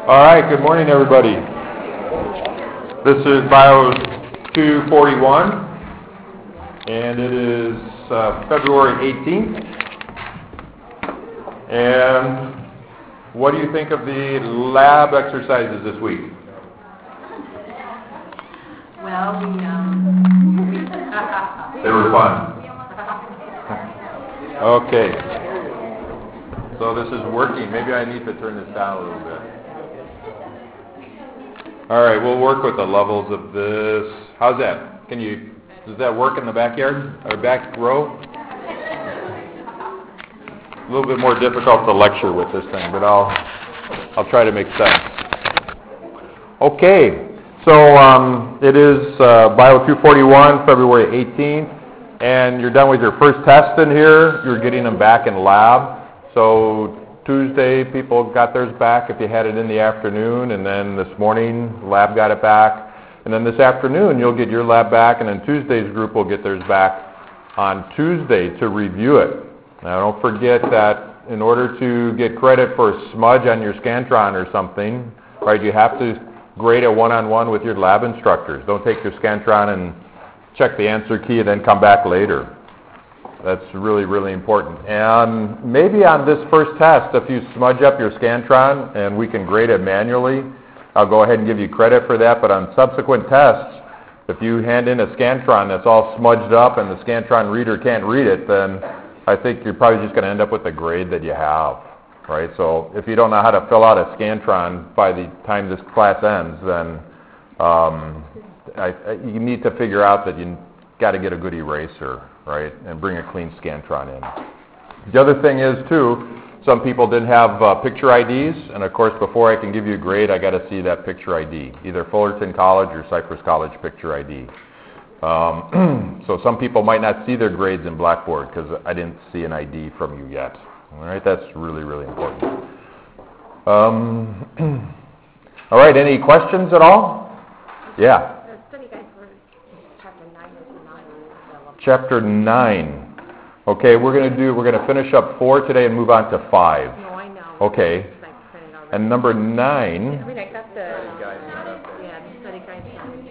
All right, good morning, everybody. This is Bio 241, and it is February 18th. And what do you think of the lab exercises this week? Well, They were fun. Okay. So this is working. Maybe I need to turn this down a little bit. All right, we'll work with the levels of this. How's that? Does that work in the backyard or back row? A little bit more difficult to lecture with this thing, but I'll try to make sense. Okay, so it is Bio 241, February 18th, and you're done with your first test in here. You're getting them back in lab. So Tuesday, people got theirs back if you had it in the afternoon, and then this morning, lab got it back. And then this afternoon, you'll get your lab back, and then Tuesday's group will get theirs back on Tuesday to review it. Now, don't forget that in order to get credit for a smudge on your Scantron or something, right, you have to grade it one-on-one with your lab instructors. Don't take your Scantron and check the answer key and then come back later. That's really, really important. And maybe on this first test, if you smudge up your Scantron and we can grade it manually, I'll go ahead and give you credit for that. But on subsequent tests, if you hand in a Scantron that's all smudged up and the Scantron reader can't read it, then I think you're probably just going to end up with the grade that you have, right? So if you don't know how to fill out a Scantron by the time this class ends, then you need to figure out that you got to get a good eraser, right, and bring a clean Scantron in. The other thing is, too, some people didn't have picture IDs, and of course, before I can give you a grade, I got to see that picture ID, either Fullerton College or Cypress College picture ID. So some people might not see their grades in Blackboard because I didn't see an ID from you yet. All right, that's really, really important. All right, any questions at all? Yeah. Chapter 9. Okay, we're going to finish up 4 today and move on to 5. No, I know. Okay. And number 9. I got the study guide.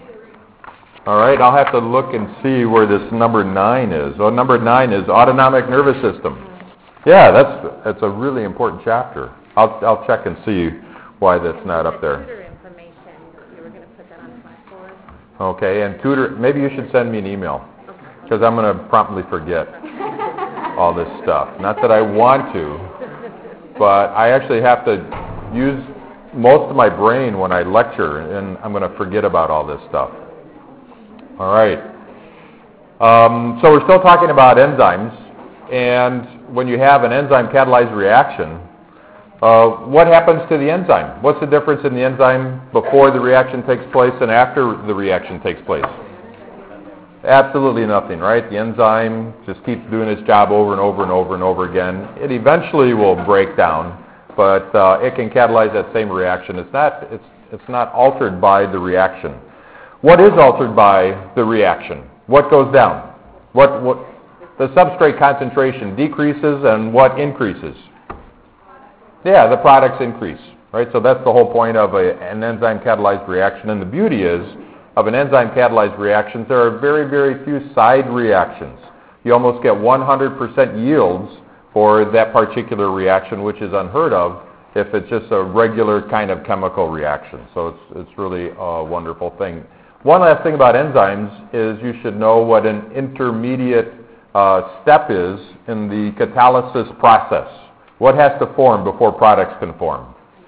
All right, I'll have to look and see where this number 9 is. Oh, number 9 is autonomic nervous system. Yeah, that's a really important chapter. I'll check and see why that's not up there. Tutor information. You were going to put that on Blackboard. Okay, and tutor, maybe you should send me an email. Because I'm going to promptly forget all this stuff. Not that I want to, but I actually have to use most of my brain when I lecture, and I'm going to forget about all this stuff. All right. So we're still talking about enzymes, and when you have an enzyme-catalyzed reaction, what happens to the enzyme? What's the difference in the enzyme before the reaction takes place and after the reaction takes place? Absolutely nothing, right? The enzyme just keeps doing its job over and over and over and over again. It eventually will break down, but it can catalyze that same reaction. It's not altered by the reaction. What is altered by the reaction? What goes down? What the substrate concentration decreases and what increases? Yeah, the products increase, right? So that's the whole point of an enzyme catalyzed reaction. And the beauty is, of an enzyme catalyzed reactions, there are very, very few side reactions. You almost get 100% yields for that particular reaction, which is unheard of if it's just a regular kind of chemical reaction. So it's really a wonderful thing. One last thing about enzymes is you should know what an intermediate step is in the catalysis process. What has to form before products can form?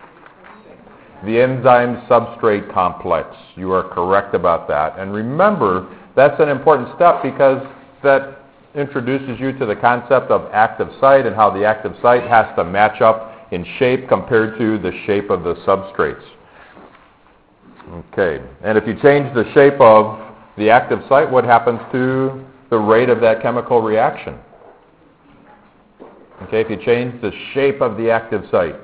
The enzyme substrate complex. You are correct about that. And remember, that's an important step because that introduces you to the concept of active site and how the active site has to match up in shape compared to the shape of the substrates. Okay. And if you change the shape of the active site, what happens to the rate of that chemical reaction? Okay, if you change the shape of the active site,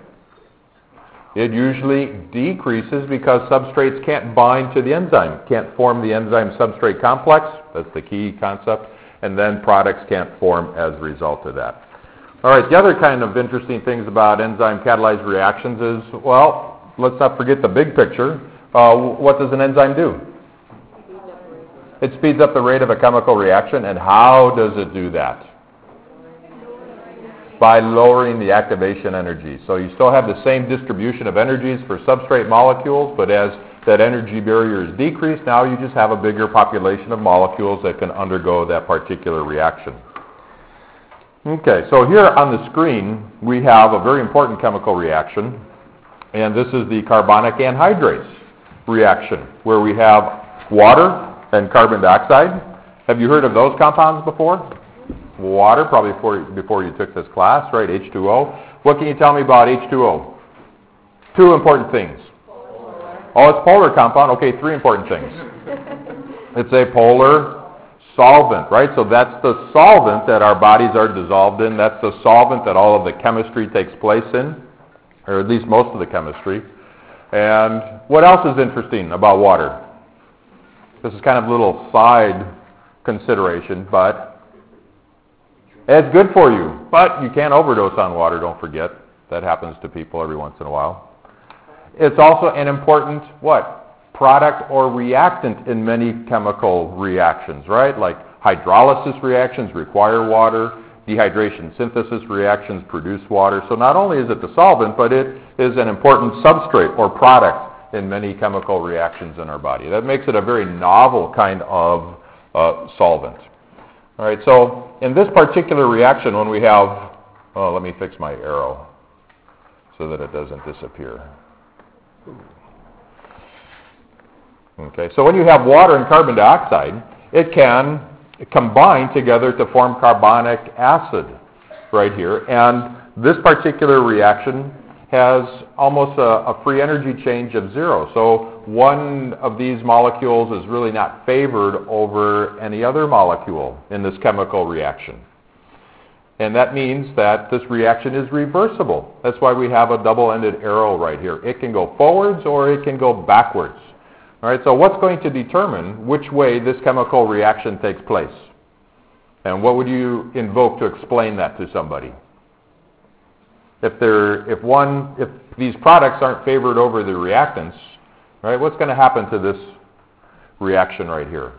it usually decreases because substrates can't bind to the enzyme, can't form the enzyme substrate complex. That's the key concept. And then products can't form as a result of that. All right, the other kind of interesting things about enzyme catalyzed reactions is, well, let's not forget the big picture. What does an enzyme do? It speeds up the rate of a chemical reaction, and how does it do that? By lowering the activation energy. So you still have the same distribution of energies for substrate molecules, but as that energy barrier is decreased, now you just have a bigger population of molecules that can undergo that particular reaction. Okay, so here on the screen we have a very important chemical reaction, and this is the carbonic anhydrase reaction, where we have water and carbon dioxide. Have you heard of those compounds before? Water, probably before you took this class, right? H2O. What can you tell me about H2O? Two important things. Oh, it's polar compound. Okay, three important things. It's a polar solvent, right? So that's the solvent that our bodies are dissolved in. That's the solvent that all of the chemistry takes place in, or at least most of the chemistry. And what else is interesting about water? This is kind of a little side consideration, but it's good for you, but you can't overdose on water, don't forget. That happens to people every once in a while. It's also an important, product or reactant in many chemical reactions, right? Like hydrolysis reactions require water, dehydration synthesis reactions produce water. So not only is it the solvent, but it is an important substrate or product in many chemical reactions in our body. That makes it a very novel kind of solvent. All right, so in this particular reaction, when we have, let me fix my arrow so that it doesn't disappear. Okay, so when you have water and carbon dioxide, it can combine together to form carbonic acid right here. And this particular reaction has almost a free energy change of zero. So one of these molecules is really not favored over any other molecule in this chemical reaction. And that means that this reaction is reversible. That's why we have a double-ended arrow right here. It can go forwards or it can go backwards. All right, so what's going to determine which way this chemical reaction takes place? And what would you invoke to explain that to somebody? If these products aren't favored over the reactants, right, what's going to happen to this reaction right here?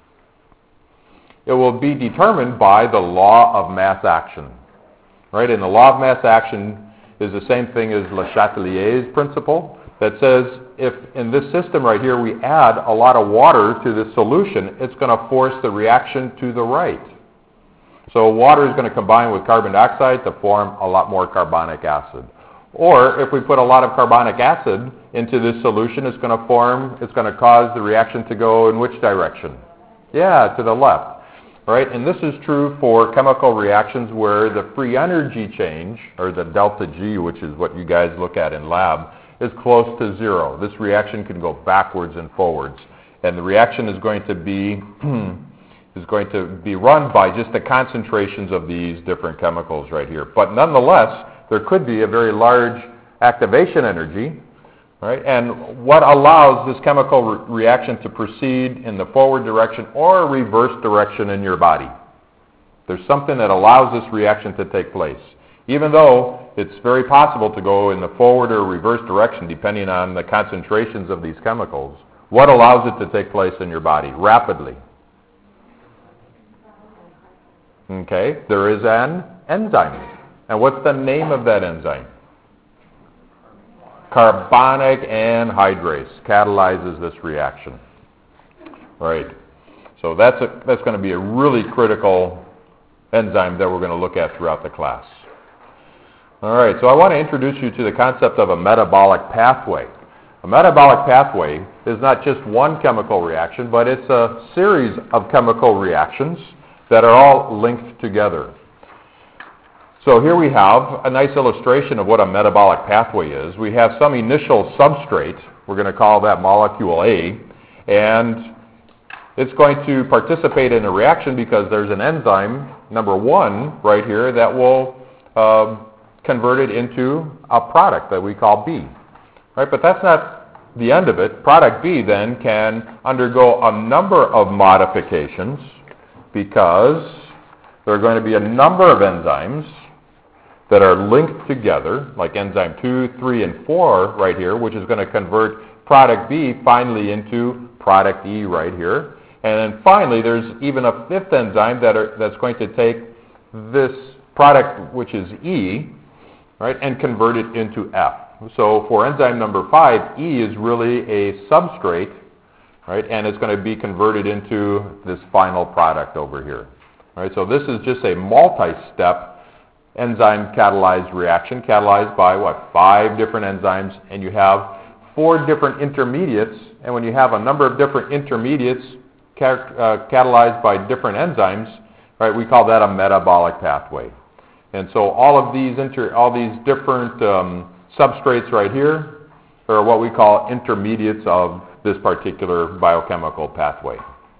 It will be determined by the law of mass action, right? And the law of mass action is the same thing as Le Chatelier's principle that says if in this system right here we add a lot of water to this solution, it's going to force the reaction to the right. So water is going to combine with carbon dioxide to form a lot more carbonic acid. Or if we put a lot of carbonic acid into this solution, it's going to cause the reaction to go in which direction? Yeah, to the left. Right? And this is true for chemical reactions where the free energy change, or the delta G, which is what you guys look at in lab, is close to zero. This reaction can go backwards and forwards. And the reaction is going to be run by just the concentrations of these different chemicals right here. But nonetheless, there could be a very large activation energy, right? And what allows this chemical reaction to proceed in the forward direction or reverse direction in your body? There's something that allows this reaction to take place. Even though it's very possible to go in the forward or reverse direction depending on the concentrations of these chemicals, what allows it to take place in your body rapidly? Okay, there is an enzyme. And what's the name of that enzyme? Carbonic anhydrase catalyzes this reaction. Right. So that's going to be a really critical enzyme that we're going to look at throughout the class. All right, so I want to introduce you to the concept of a metabolic pathway. A metabolic pathway is not just one chemical reaction, but it's a series of chemical reactions that are all linked together. So here we have a nice illustration of what a metabolic pathway is. We have some initial substrate, we're going to call that molecule A, and it's going to participate in a reaction because there's an enzyme, number 1, right here, that will convert it into a product that we call B. Right? But that's not the end of it. Product B then can undergo a number of modifications because there are going to be a number of enzymes that are linked together, like enzyme 2, 3, and 4 right here, which is going to convert product B finally into product E right here. And then finally, there's even a fifth enzyme that's going to take this product, which is E, right, and convert it into F. So for enzyme number 5, E is really a substrate, right, and it's going to be converted into this final product over here. Right, so this is just a multi-step enzyme catalyzed reaction, catalyzed by, 5 different enzymes, and you have 4 different intermediates, and when you have a number of different intermediates catalyzed by different enzymes, right, we call that a metabolic pathway. And so all of these different substrates right here are what we call intermediates of this particular biochemical pathway.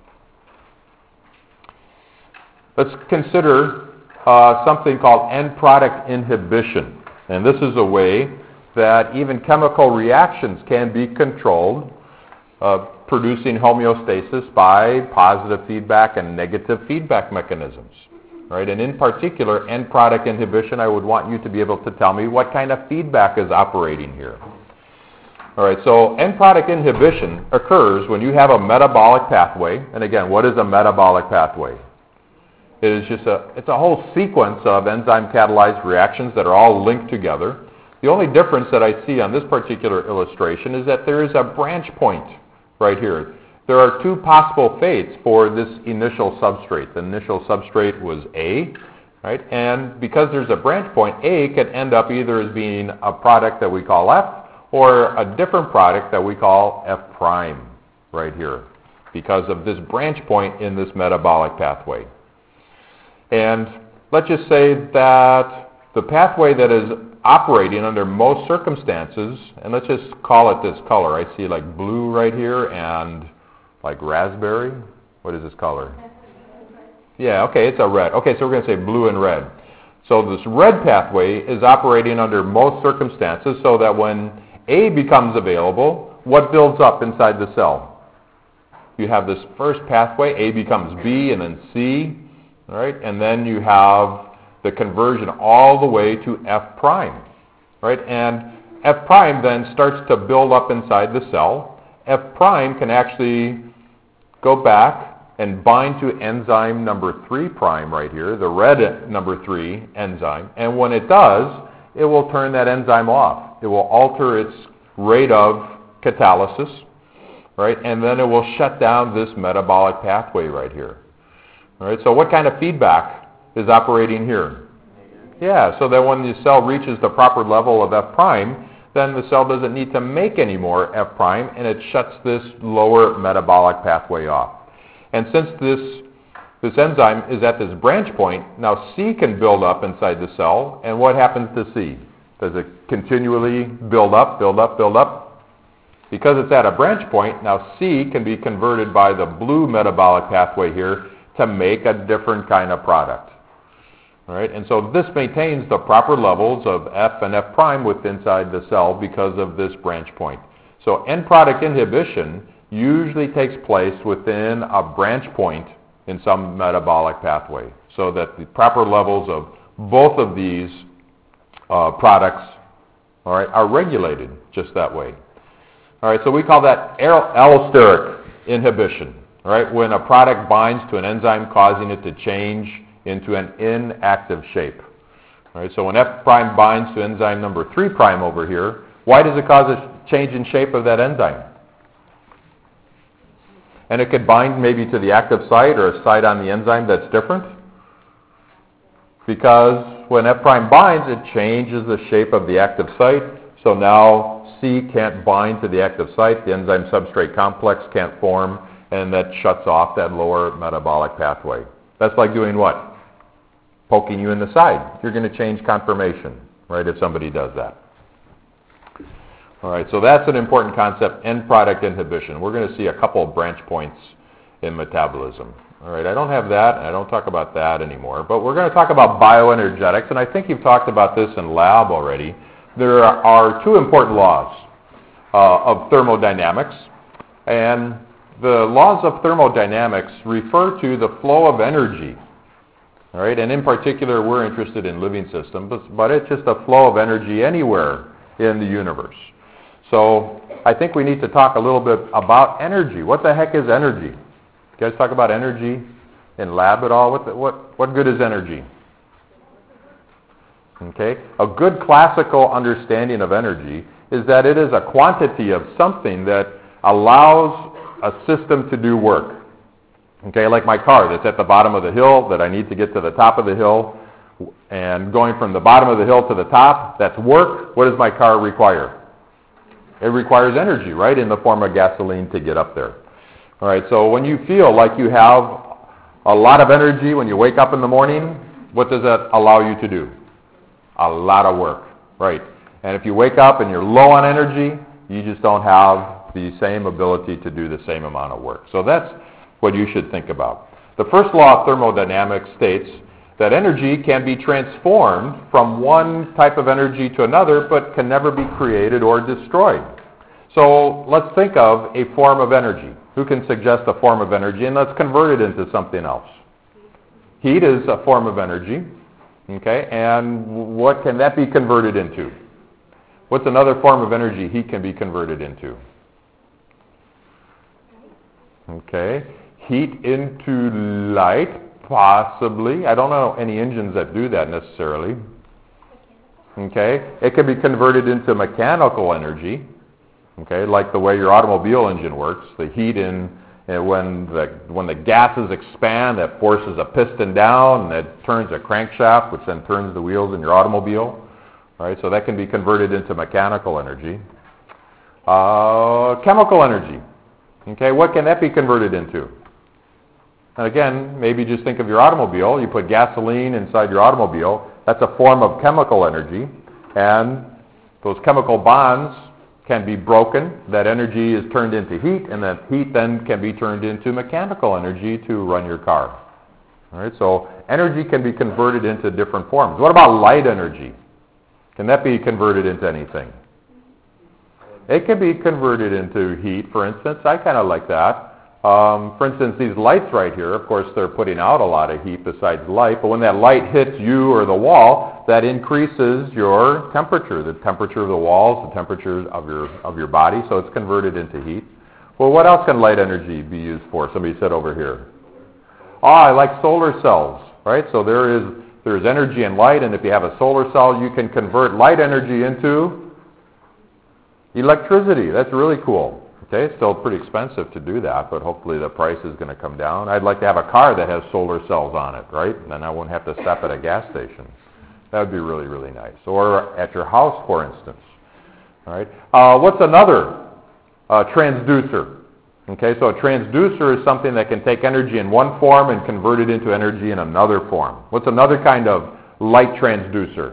Let's consider something called end product inhibition. And this is a way that even chemical reactions can be controlled, producing homeostasis by positive feedback and negative feedback mechanisms. Right? And in particular, end product inhibition, I would want you to be able to tell me what kind of feedback is operating here. All right, so end product inhibition occurs when you have a metabolic pathway. And again, what is a metabolic pathway? It is just it's a whole sequence of enzyme catalyzed reactions that are all linked together. The only difference that I see on this particular illustration is that there is a branch point right here. There are 2 possible fates for this initial substrate. The initial substrate was A, right? And because there's a branch point, A could end up either as being a product that we call F or a different product that we call F prime right here because of this branch point in this metabolic pathway. And let's just say that the pathway that is operating under most circumstances, and let's just call it this color. I see like blue right here and like raspberry. What is this color? Yeah, okay, it's a red. Okay, so we're going to say blue and red. So this red pathway is operating under most circumstances so that when A becomes available, what builds up inside the cell? You have this first pathway, A becomes B and then C, all right? And then you have the conversion all the way to F prime, right? And F prime then starts to build up inside the cell. F prime can actually go back and bind to enzyme number 3 prime right here, the red number 3 enzyme. And when it does, it will turn that enzyme off. It will alter its rate of catalysis, right? And then it will shut down this metabolic pathway right here. All right, so what kind of feedback is operating here? Yeah, so that when the cell reaches the proper level of F prime, then the cell doesn't need to make any more F prime, and it shuts this lower metabolic pathway off. And since this enzyme is at this branch point, now C can build up inside the cell, and what happens to C? Does it continually build up, build up, build up? Because it's at a branch point, now C can be converted by the blue metabolic pathway here to make a different kind of product. All right, and so this maintains the proper levels of F and F prime within inside the cell because of this branch point. So end product inhibition usually takes place within a branch point in some metabolic pathway so that the proper levels of both of these products, all right, are regulated just that way. All right, so we call that allosteric inhibition, all right, when a product binds to an enzyme causing it to change into an inactive shape. All right, so when F prime binds to enzyme number 3 prime over here, why does it cause a change in shape of that enzyme? And it could bind maybe to the active site or a site on the enzyme that's different. Because when F prime binds, it changes the shape of the active site. So now C can't bind to the active site, the enzyme substrate complex can't form, and that shuts off that lower metabolic pathway. That's like doing what? Poking you in the side. You're going to change conformation, right, if somebody does that. All right, so that's an important concept, end product inhibition. We're going to see a couple of branch points in metabolism. All right, I don't have that, and I don't talk about that anymore, but we're going to talk about bioenergetics, and I think you've talked about this in lab already. There are 2 important laws of thermodynamics, and the laws of thermodynamics refer to the flow of energy All right, and in particular, we're interested in living systems, but it's just a flow of energy anywhere in the universe. So I think we need to talk a little bit about energy. What the heck is energy? You guys talk about energy in lab at all? What good is energy? Okay, a good classical understanding of energy is that it is a quantity of something that allows a system to do work. Okay, like my car that's at the bottom of the hill that I need to get to the top of the hill, and going from the bottom of the hill to the top, that's work. What does my car require? It requires energy, right, in the form of gasoline to get up there. All right, so when you feel like you have a lot of energy when you wake up in the morning, what does that allow you to do? A lot of work, right? And if you wake up and you're low on energy, you just don't have the same ability to do the same amount of work. So that's what you should think about. The first law of thermodynamics states that energy can be transformed from one type of energy to another, but can never be created or destroyed. So let's think of a form of energy. Who can suggest a form of energy? And let's convert it into something else. Heat is a form of energy. Okay, and what can that be converted into? What's another form of energy heat can be converted into? Okay, heat into light, possibly. I don't know any engines that do that necessarily. Okay, it can be converted into mechanical energy. Okay, like the way your automobile engine works. The heat when the gases expand, that forces a piston down, and that turns a crankshaft, which then turns the wheels in your automobile. All right, so that can be converted into mechanical energy. Chemical energy. Okay, what can that be converted into? And again, maybe just think of your automobile. You put gasoline inside your automobile. That's a form of chemical energy, and those chemical bonds can be broken. That energy is turned into heat, and that heat then can be turned into mechanical energy to run your car. All right, so energy can be converted into different forms. What about light energy? Can that be converted into anything? It can be converted into heat, for instance. I kind of like that. For instance, these lights right here, of course, they're putting out a lot of heat besides light, but when that light hits you or the wall, that increases your temperature, the temperature of the walls, the temperature of your body, so it's converted into heat. Well, what else can light energy be used for? Somebody said over here. I like solar cells, right? So there's energy in light, and if you have a solar cell, you can convert light energy into electricity. That's really cool. Okay, it's still pretty expensive to do that, but hopefully the price is going to come down. I'd like to have a car that has solar cells on it, right? And then I won't have to stop at a gas station. That would be really, really nice. Or at your house, for instance. All right. What's another transducer? Okay, so a transducer is something that can take energy in one form and convert it into energy in another form. What's another kind of light transducer?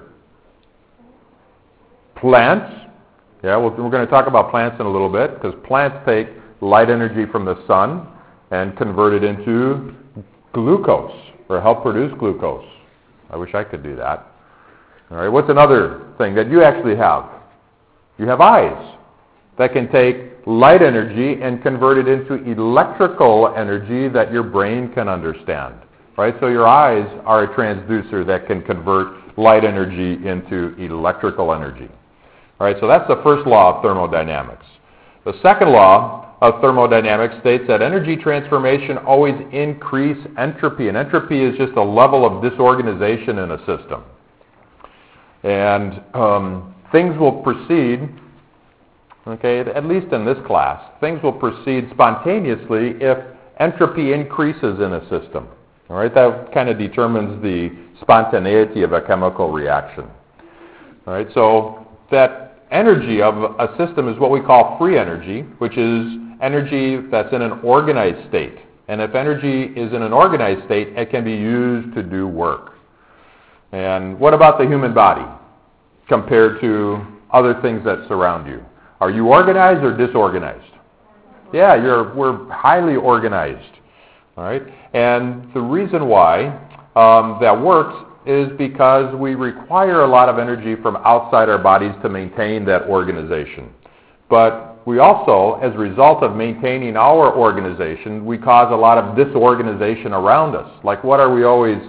Plants. Yeah, we're going to talk about plants in a little bit, because plants take light energy from the sun and convert it into glucose, or help produce glucose. I wish I could do that. All right, what's another thing that you actually have? You have eyes that can take light energy and convert it into electrical energy that your brain can understand. Right, so your eyes are a transducer that can convert light energy into electrical energy. All right, so that's the first law of thermodynamics. The second law of thermodynamics states that energy transformation always increases entropy, and entropy is just a level of disorganization in a system. And things will proceed, okay, at least in this class, things will proceed spontaneously if entropy increases in a system. All right, that kind of determines the spontaneity of a chemical reaction. All right, so that energy of a system is what we call free energy, which is energy that's in an organized state. And if energy is in an organized state, it can be used to do work. And what about the human body compared to other things that surround you? Are you organized or disorganized? Yeah, we're highly organized. All right? And the reason why that works is because we require a lot of energy from outside our bodies to maintain that organization. But we also, as a result of maintaining our organization, we cause a lot of disorganization around us. Like, what are we always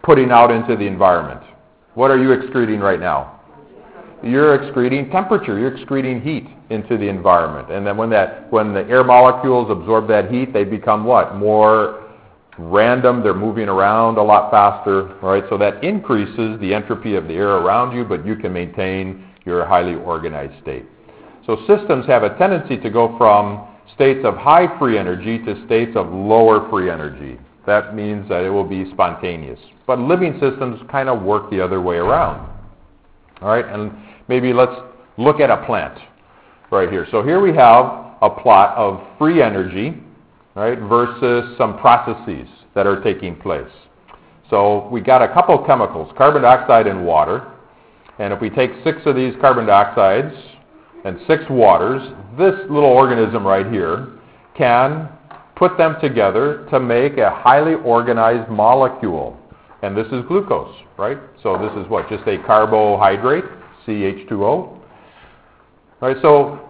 putting out into the environment? What are you excreting right now? You're excreting temperature. You're excreting heat into the environment. And then when the air molecules absorb that heat, they become what? More random. They're moving around a lot faster, right? So that increases the entropy of the air around you, but you can maintain your highly organized state. So systems have a tendency to go from states of high free energy to states of lower free energy. That means that it will be spontaneous. But living systems kind of work the other way around. All right, and maybe let's look at a plant right here. So here we have a plot of free energy, right, versus some processes that are taking place. So we got a couple chemicals, carbon dioxide and water. And if we take 6 of these carbon dioxides and 6 waters, this little organism right here can put them together to make a highly organized molecule. And this is glucose, right? So this is what? Just a carbohydrate, CH2O. Right, so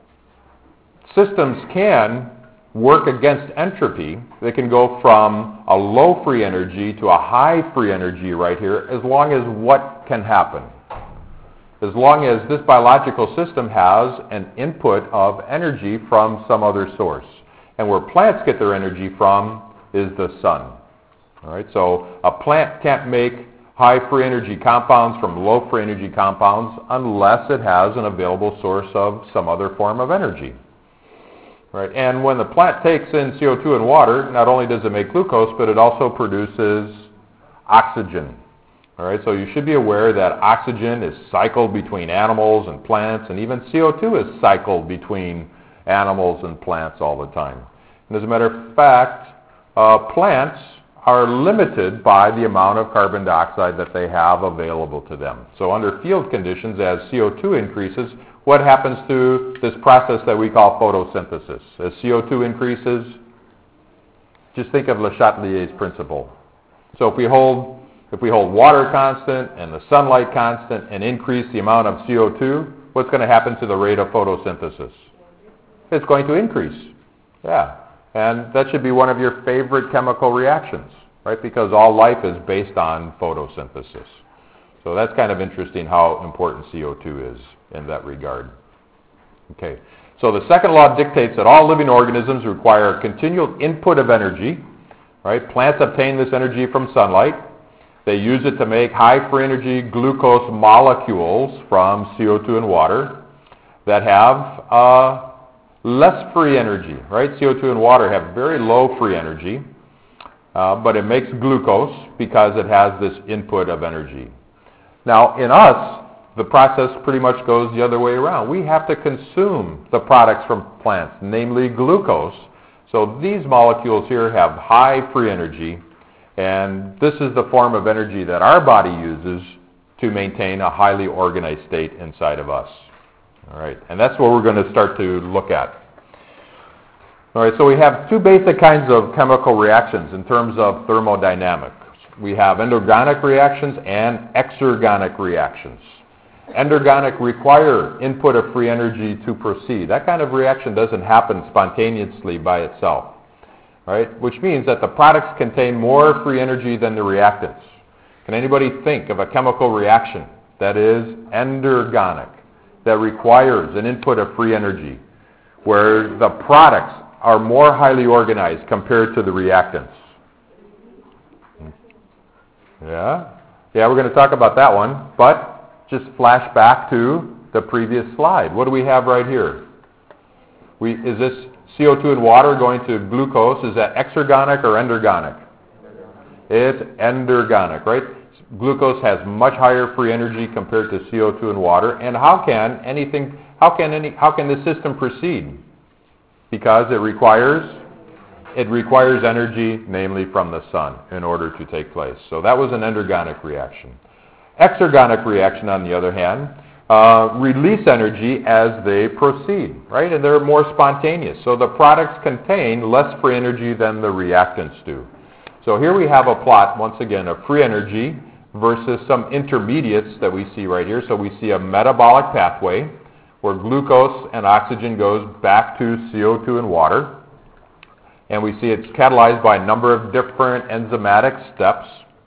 systems can work against entropy. They can go from a low free energy to a high free energy right here, as long as what can happen? As long as this biological system has an input of energy from some other source. And where plants get their energy from is the sun. All right, so a plant can't make high free energy compounds from low free energy compounds unless it has an available source of some other form of energy. Right, and when the plant takes in CO2 and water, not only does it make glucose, but it also produces oxygen. All right, so you should be aware that oxygen is cycled between animals and plants, and even CO2 is cycled between animals and plants all the time. And as a matter of fact, plants are limited by the amount of carbon dioxide that they have available to them. So under field conditions, as CO2 increases, what happens to this process that we call photosynthesis? As CO2 increases, just think of Le Chatelier's principle. So if we hold water constant and the sunlight constant and increase the amount of CO2, what's going to happen to the rate of photosynthesis? It's going to increase. Yeah. And that should be one of your favorite chemical reactions, right? Because all life is based on photosynthesis. So that's kind of interesting how important CO2 is in that regard. Okay. So the second law dictates that all living organisms require continual input of energy, right? Plants obtain this energy from sunlight. They use it to make high free energy glucose molecules from CO2 and water that have less free energy, right? CO2 and water have very low free energy, but it makes glucose because it has this input of energy. Now, in us, the process pretty much goes the other way around. We have to consume the products from plants, namely glucose. So these molecules here have high free energy, and this is the form of energy that our body uses to maintain a highly organized state inside of us. All right, and that's what we're going to start to look at. All right, so we have 2 basic kinds of chemical reactions in terms of thermodynamics. We have endergonic reactions and exergonic reactions. Endergonic require input of free energy to proceed. That kind of reaction doesn't happen spontaneously by itself, right? Which means that the products contain more free energy than the reactants. Can anybody think of a chemical reaction that is endergonic, that requires an input of free energy, where the products are more highly organized compared to the reactants? Yeah, we're going to talk about that one, but just flash back to the previous slide. What do we have right here? Is this CO2 and water going to glucose? Is that exergonic or endergonic? It's endergonic, right? Glucose has much higher free energy compared to CO2 and water. And how can the system proceed? Because it requires energy, namely from the sun, in order to take place. So that was an endergonic reaction. Exergonic reaction, on the other hand, release energy as they proceed, right? And they're more spontaneous. So the products contain less free energy than the reactants do. So here we have a plot, once again, of free energy versus some intermediates that we see right here. So we see a metabolic pathway where glucose and oxygen goes back to CO2 and water. And we see it's catalyzed by a number of different enzymatic steps.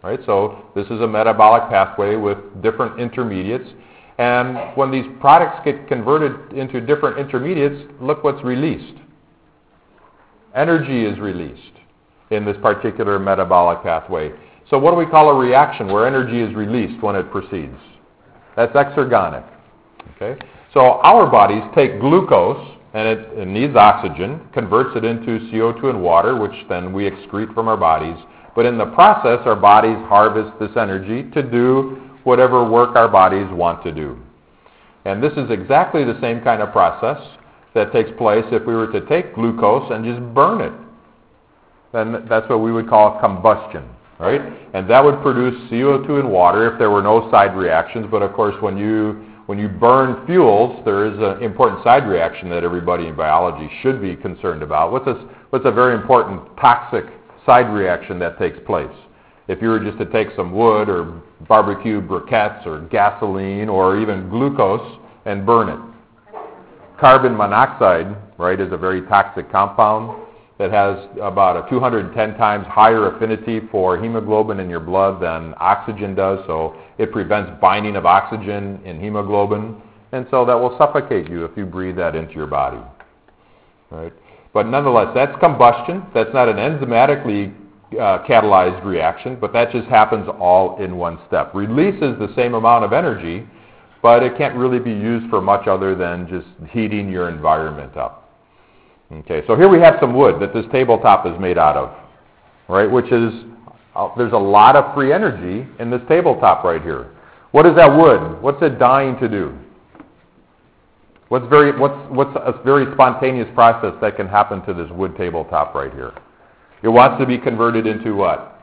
right? So this is a metabolic pathway with different intermediates. And when these products get converted into different intermediates, look what's released. Energy is released in this particular metabolic pathway. So what do we call a reaction where energy is released when it proceeds? That's exergonic. Okay? So our bodies take glucose, and it needs oxygen, converts it into CO2 and water, which then we excrete from our bodies. But in the process, our bodies harvest this energy to do whatever work our bodies want to do. And this is exactly the same kind of process that takes place if we were to take glucose and just burn it. Then that's what we would call combustion, right? And that would produce CO2 and water if there were no side reactions. But of course, when you burn fuels, there is an important side reaction that everybody in biology should be concerned about. What's a very important toxic side reaction that takes place? If you were just to take some wood or barbecue briquettes or gasoline or even glucose and burn it. Carbon monoxide, right, is a very toxic compound that has about a 210 times higher affinity for hemoglobin in your blood than oxygen does, so it prevents binding of oxygen in hemoglobin, and so that will suffocate you if you breathe that into your body. Right? But nonetheless, that's combustion. That's not an enzymatically catalyzed reaction, but that just happens all in one step. Releases the same amount of energy, but it can't really be used for much other than just heating your environment up. Okay, so here we have some wood that this tabletop is made out of, right? Which is, there's a lot of free energy in this tabletop right here. What is that wood? What's it dying to do? What's a very spontaneous process that can happen to this wood tabletop right here? It wants to be converted into what?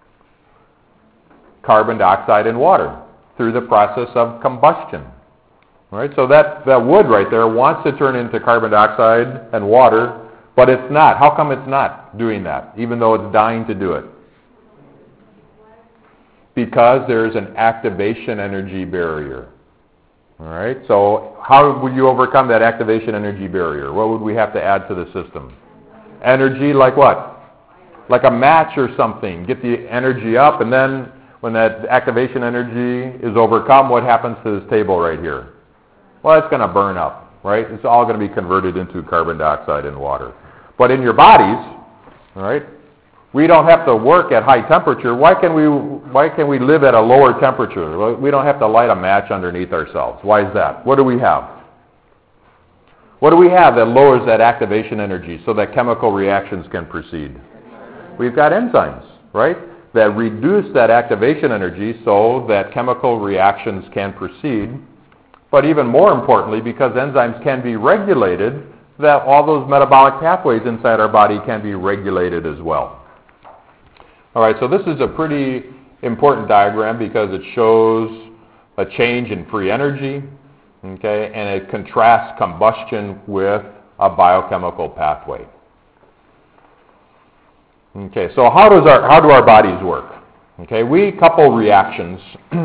Carbon dioxide and water through the process of combustion. Right? So that wood right there wants to turn into carbon dioxide and water, but it's not. How come it's not doing that, even though it's dying to do it? Because there's an activation energy barrier. All right? So how would you overcome that activation energy barrier? What would we have to add to the system? Energy like what? Like a match or something. Get the energy up, and then when that activation energy is overcome, what happens to this table right here? Well, it's going to burn up, right? It's all going to be converted into carbon dioxide and water. But in your bodies, all right, we don't have to work at high temperature. Why can we live at a lower temperature? Well, we don't have to light a match underneath ourselves. Why is that? What do we have? What do we have that lowers that activation energy so that chemical reactions can proceed? We've got enzymes, right, that reduce that activation energy so that chemical reactions can proceed. But even more importantly, because enzymes can be regulated, that all those metabolic pathways inside our body can be regulated as well. All right, so this is a pretty important diagram because it shows a change in free energy, okay, and it contrasts combustion with a biochemical pathway. Okay, so how do our bodies work? Okay, we couple reactions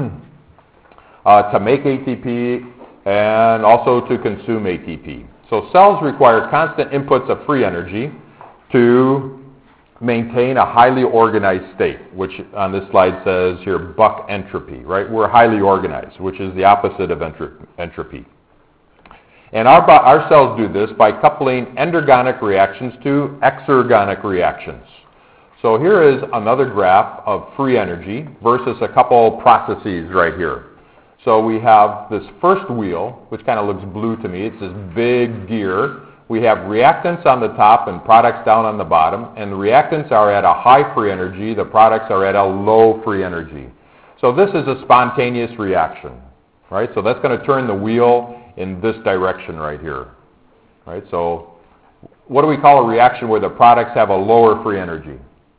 to make ATP and also to consume ATP. So cells require constant inputs of free energy to maintain a highly organized state, which on this slide says here buck entropy, right? We're highly organized, which is the opposite of entropy. And our cells do this by coupling endergonic reactions to exergonic reactions. So here is another graph of free energy versus a couple processes right here. So we have this first wheel, which kind of looks blue to me. It's this big gear. We have reactants on the top and products down on the bottom. And the reactants are at a high free energy. The products are at a low free energy. So this is a spontaneous reaction, right? So that's going to turn the wheel in this direction right here, right? So what do we call a reaction where the products have a lower free energy?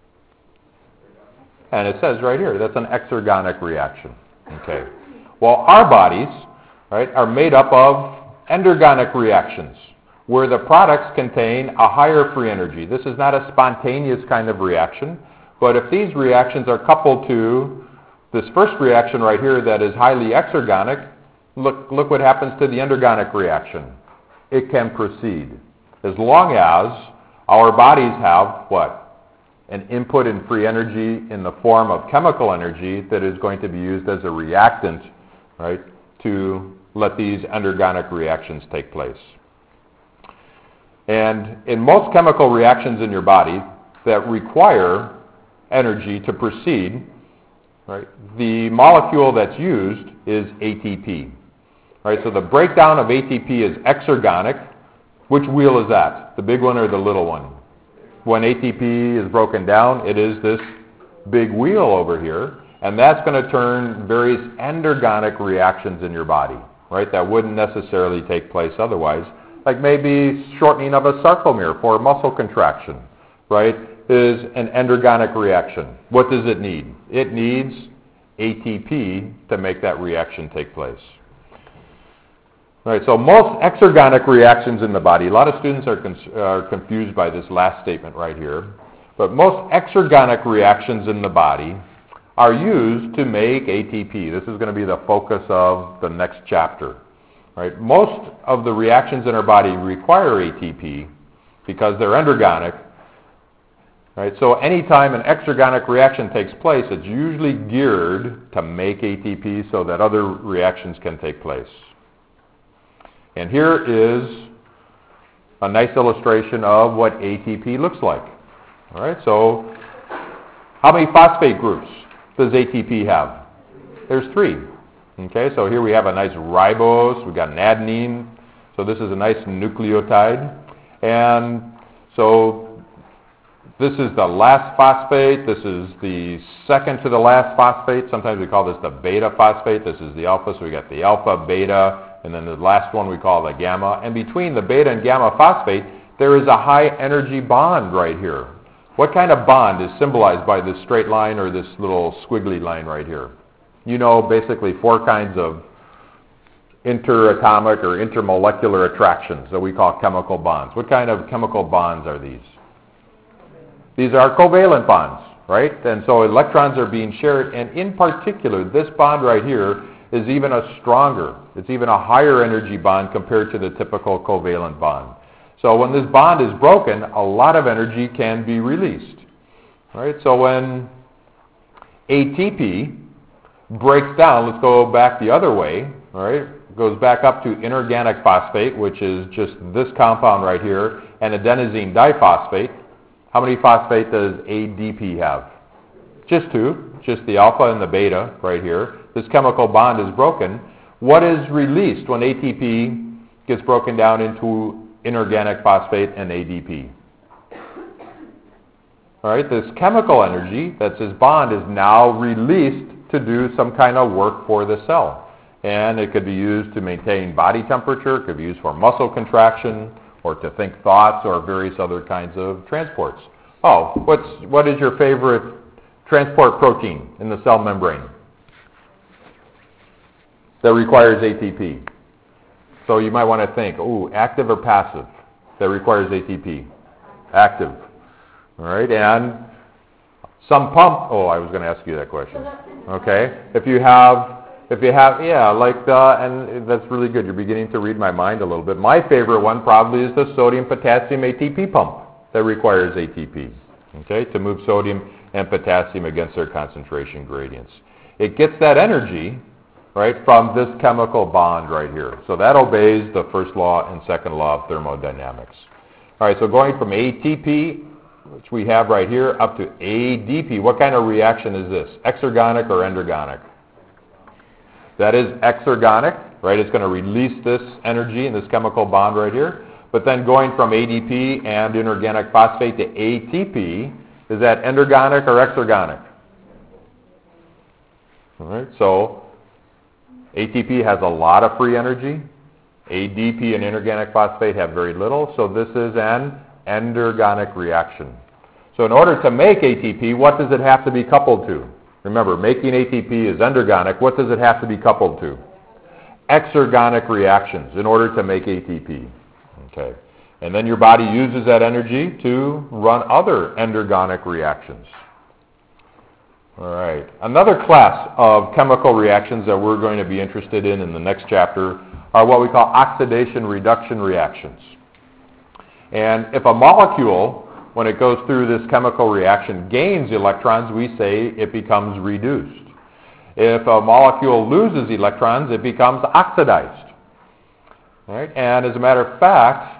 And it says right here, that's an exergonic reaction. Okay. Well, our bodies, right, are made up of endergonic reactions, where the products contain a higher free energy. This is not a spontaneous kind of reaction, but if these reactions are coupled to this first reaction right here that is highly exergonic, look what happens to the endergonic reaction. It can proceed, as long as our bodies have what? an input in free energy in the form of chemical energy that is going to be used as a reactant, right, to let these endergonic reactions take place. And in most chemical reactions in your body that require energy to proceed, right, the molecule that's used is ATP. Right, so the breakdown of ATP is exergonic. Which wheel is that? The big one or the little one? When ATP is broken down, it is this big wheel over here, and that's going to turn various endergonic reactions in your body, right, that wouldn't necessarily take place otherwise, like maybe shortening of a sarcomere for muscle contraction, right, is an endergonic reaction. What does it need? It needs ATP to make that reaction take place. All right, so most exergonic reactions in the body, a lot of students are confused by this last statement right here, but most exergonic reactions in the body are used to make ATP. This is going to be the focus of the next chapter. Right? Most of the reactions in our body require ATP because they're endergonic. Right? So anytime an exergonic reaction takes place, it's usually geared to make ATP so that other reactions can take place. And here is a nice illustration of what ATP looks like. All right, so how many phosphate groups does ATP have? There's 3. Okay, so here we have a nice ribose, we've got an adenine, so this is a nice nucleotide. And so this is the last phosphate, this is the second to the last phosphate. Sometimes we call this the beta phosphate. This is the alpha, so we got the alpha, beta, and then the last one we call the gamma. And between the beta and gamma phosphate, there is a high energy bond right here. What kind of bond is symbolized by this straight line or this little squiggly line right here? You know, basically 4 kinds of interatomic or intermolecular attractions that we call chemical bonds. What kind of chemical bonds are these? These are covalent bonds, right? And so electrons are being shared, and in particular, this bond right here is even a stronger, it's even a higher energy bond compared to the typical covalent bond. So when this bond is broken, a lot of energy can be released. Right? So when ATP breaks down, let's go back the other way, all right? It goes back up to inorganic phosphate, which is just this compound right here, and adenosine diphosphate. How many phosphate does ADP have? Just 2, just the alpha and the beta right here. This chemical bond is broken. What is released when ATP gets broken down into inorganic phosphate and ADP? All right, this chemical energy, that's this bond, is now released to do some kind of work for the cell. And it could be used to maintain body temperature, it could be used for muscle contraction, or to think thoughts, or various other kinds of transports. Oh, what is your favorite transport protein in the cell membrane that requires ATP? So you might want to think, ooh, active or passive that requires ATP? Active. All right, and some pump, oh, I was going to ask you that question. Okay, if you have, yeah, like, and that's really good. You're beginning to read my mind a little bit. My favorite one probably is the sodium-potassium ATP pump that requires ATP, okay, to move sodium and potassium against their concentration gradients. It gets that energy, right, from this chemical bond right here. So that obeys the first law and second law of thermodynamics. All right, so going from ATP, which we have right here, up to ADP, what kind of reaction is this? Exergonic or endergonic? That is exergonic, right? It's going to release this energy in this chemical bond right here. But then going from ADP and inorganic phosphate to ATP, is that endergonic or exergonic? All right, so ATP has a lot of free energy. ADP and inorganic phosphate have very little, so this is an endergonic reaction. So in order to make ATP, what does it have to be coupled to? Remember, making ATP is endergonic. What does it have to be coupled to? Exergonic reactions in order to make ATP. Okay. And then your body uses that energy to run other endergonic reactions. All right. Another class of chemical reactions that we're going to be interested in the next chapter are what we call oxidation reduction reactions. And if a molecule when it goes through this chemical reaction, gains electrons, we say it becomes reduced. If a molecule loses electrons, it becomes oxidized. Right? And as a matter of fact,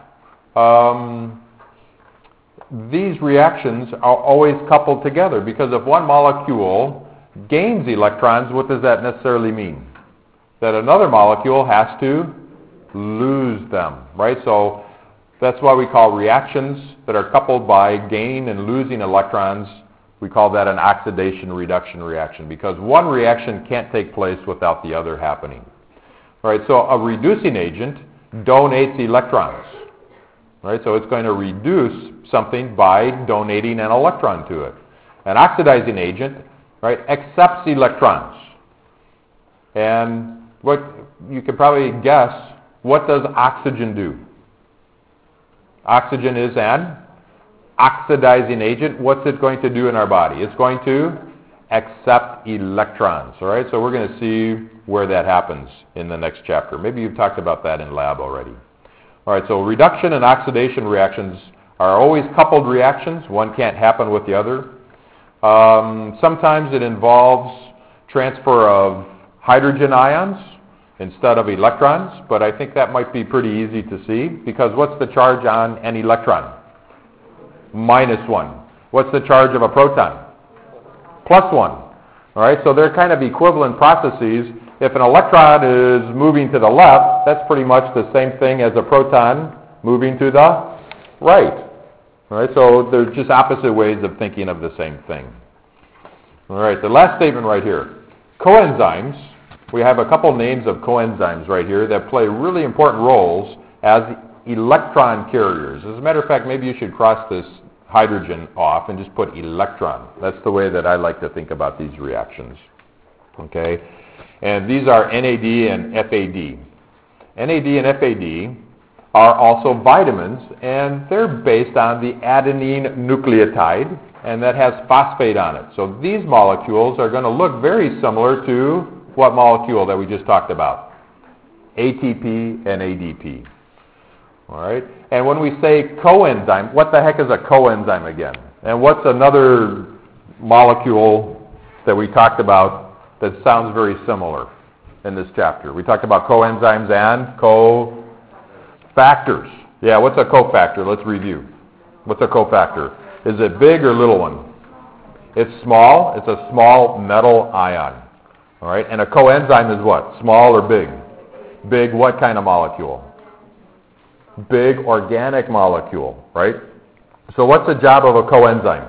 these reactions are always coupled together, because if one molecule gains electrons, what does that necessarily mean? That another molecule has to lose them, right? So that's why we call reactions that are coupled by gain and losing electrons, we call that an oxidation-reduction reaction, because one reaction can't take place without the other happening. All right, so a reducing agent donates electrons. Right, so it's going to reduce something by donating an electron to it. An oxidizing agent, right, accepts electrons. And what you can probably guess, what does oxygen do? Oxygen is an oxidizing agent. What's it going to do in our body? It's going to accept electrons. All right, so we're going to see where that happens in the next chapter. Maybe you've talked about that in lab already. All right, so reduction and oxidation reactions are always coupled reactions. One can't happen with the other. Sometimes it involves transfer of hydrogen ions instead of electrons, but I think that might be pretty easy to see, because what's the charge on an electron? -1. What's the charge of a proton? +1. All right, so they're kind of equivalent processes. If an electron is moving to the left, that's pretty much the same thing as a proton moving to the right. All right, so they're just opposite ways of thinking of the same thing. All right, the last statement right here. Coenzymes, we have a couple names of coenzymes right here that play really important roles as electron carriers. As a matter of fact, maybe you should cross this hydrogen off and just put electron. That's the way that I like to think about these reactions. Okay? And these are NAD and FAD. NAD and FAD are also vitamins, and they're based on the adenine nucleotide, and that has phosphate on it. So these molecules are going to look very similar to what molecule that we just talked about? ATP and ADP. All right? And when we say coenzyme, what the heck is a coenzyme again? And what's another molecule that we talked about that sounds very similar in this chapter? We talked about coenzymes and cofactors. Yeah, what's a cofactor? Let's review. What's a cofactor? Is it big or little one? It's small. It's a small metal ion. All right, and a coenzyme is what? Small or big? Big what kind of molecule? Big organic molecule, right? So what's the job of a coenzyme?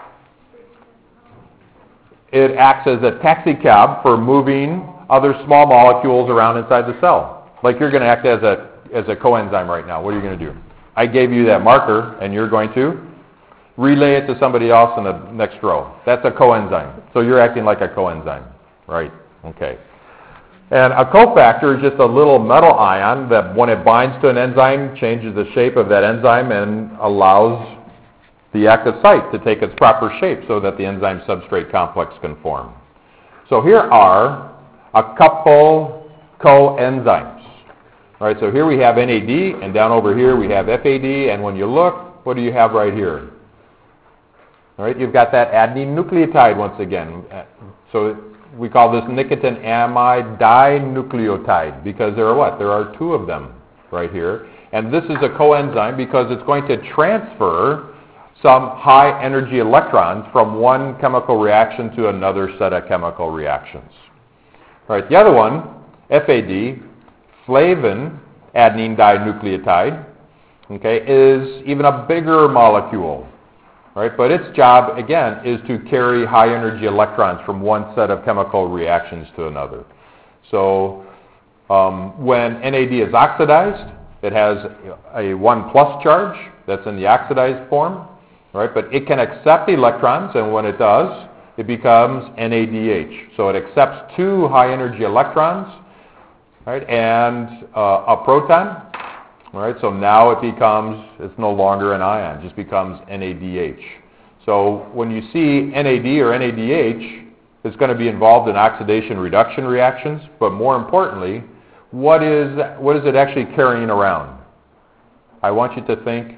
It acts as a taxi cab for moving other small molecules around inside the cell. Like you're going to act as a coenzyme right now. What are you going to do? I gave you that marker, and you're going to relay it to somebody else in the next row. That's a coenzyme. So you're acting like a coenzyme, right? Okay. And a cofactor is just a little metal ion that when it binds to an enzyme, changes the shape of that enzyme and allows the active site to take its proper shape so that the enzyme substrate complex can form. So here are a couple coenzymes. All right, so here we have NAD, and down over here we have FAD, and when you look, what do you have right here? All right, you've got that adenine nucleotide once again. So we call this nicotinamide dinucleotide because there are what? There are two of them right here. And this is a coenzyme because it's going to transfer some high energy electrons from one chemical reaction to another set of chemical reactions. All right, the other one, FAD, flavin adenine dinucleotide, okay, is even a bigger molecule. Right, but its job, again, is to carry high-energy electrons from one set of chemical reactions to another. So when NAD is oxidized, it has a 1+ charge that's in the oxidized form, right? But it can accept electrons, and when it does, it becomes NADH. So it accepts two high-energy electrons, right, and a proton. All right, so now it's no longer an ion, it just becomes NADH. So when you see NAD or NADH, it's going to be involved in oxidation-reduction reactions, but more importantly, what is it actually carrying around? I want you to think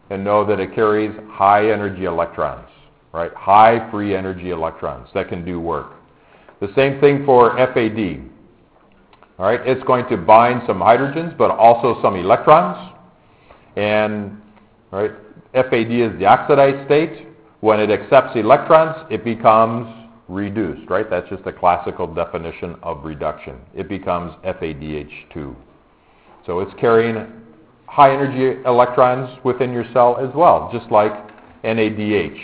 and know that it carries high energy electrons, right? High free energy electrons that can do work. The same thing for FAD. All right, it's going to bind some hydrogens, but also some electrons. And right, FAD is the oxidized state. When it accepts electrons, it becomes reduced, right? That's just a classical definition of reduction. It becomes FADH2. So it's carrying high energy electrons within your cell as well, just like NADH.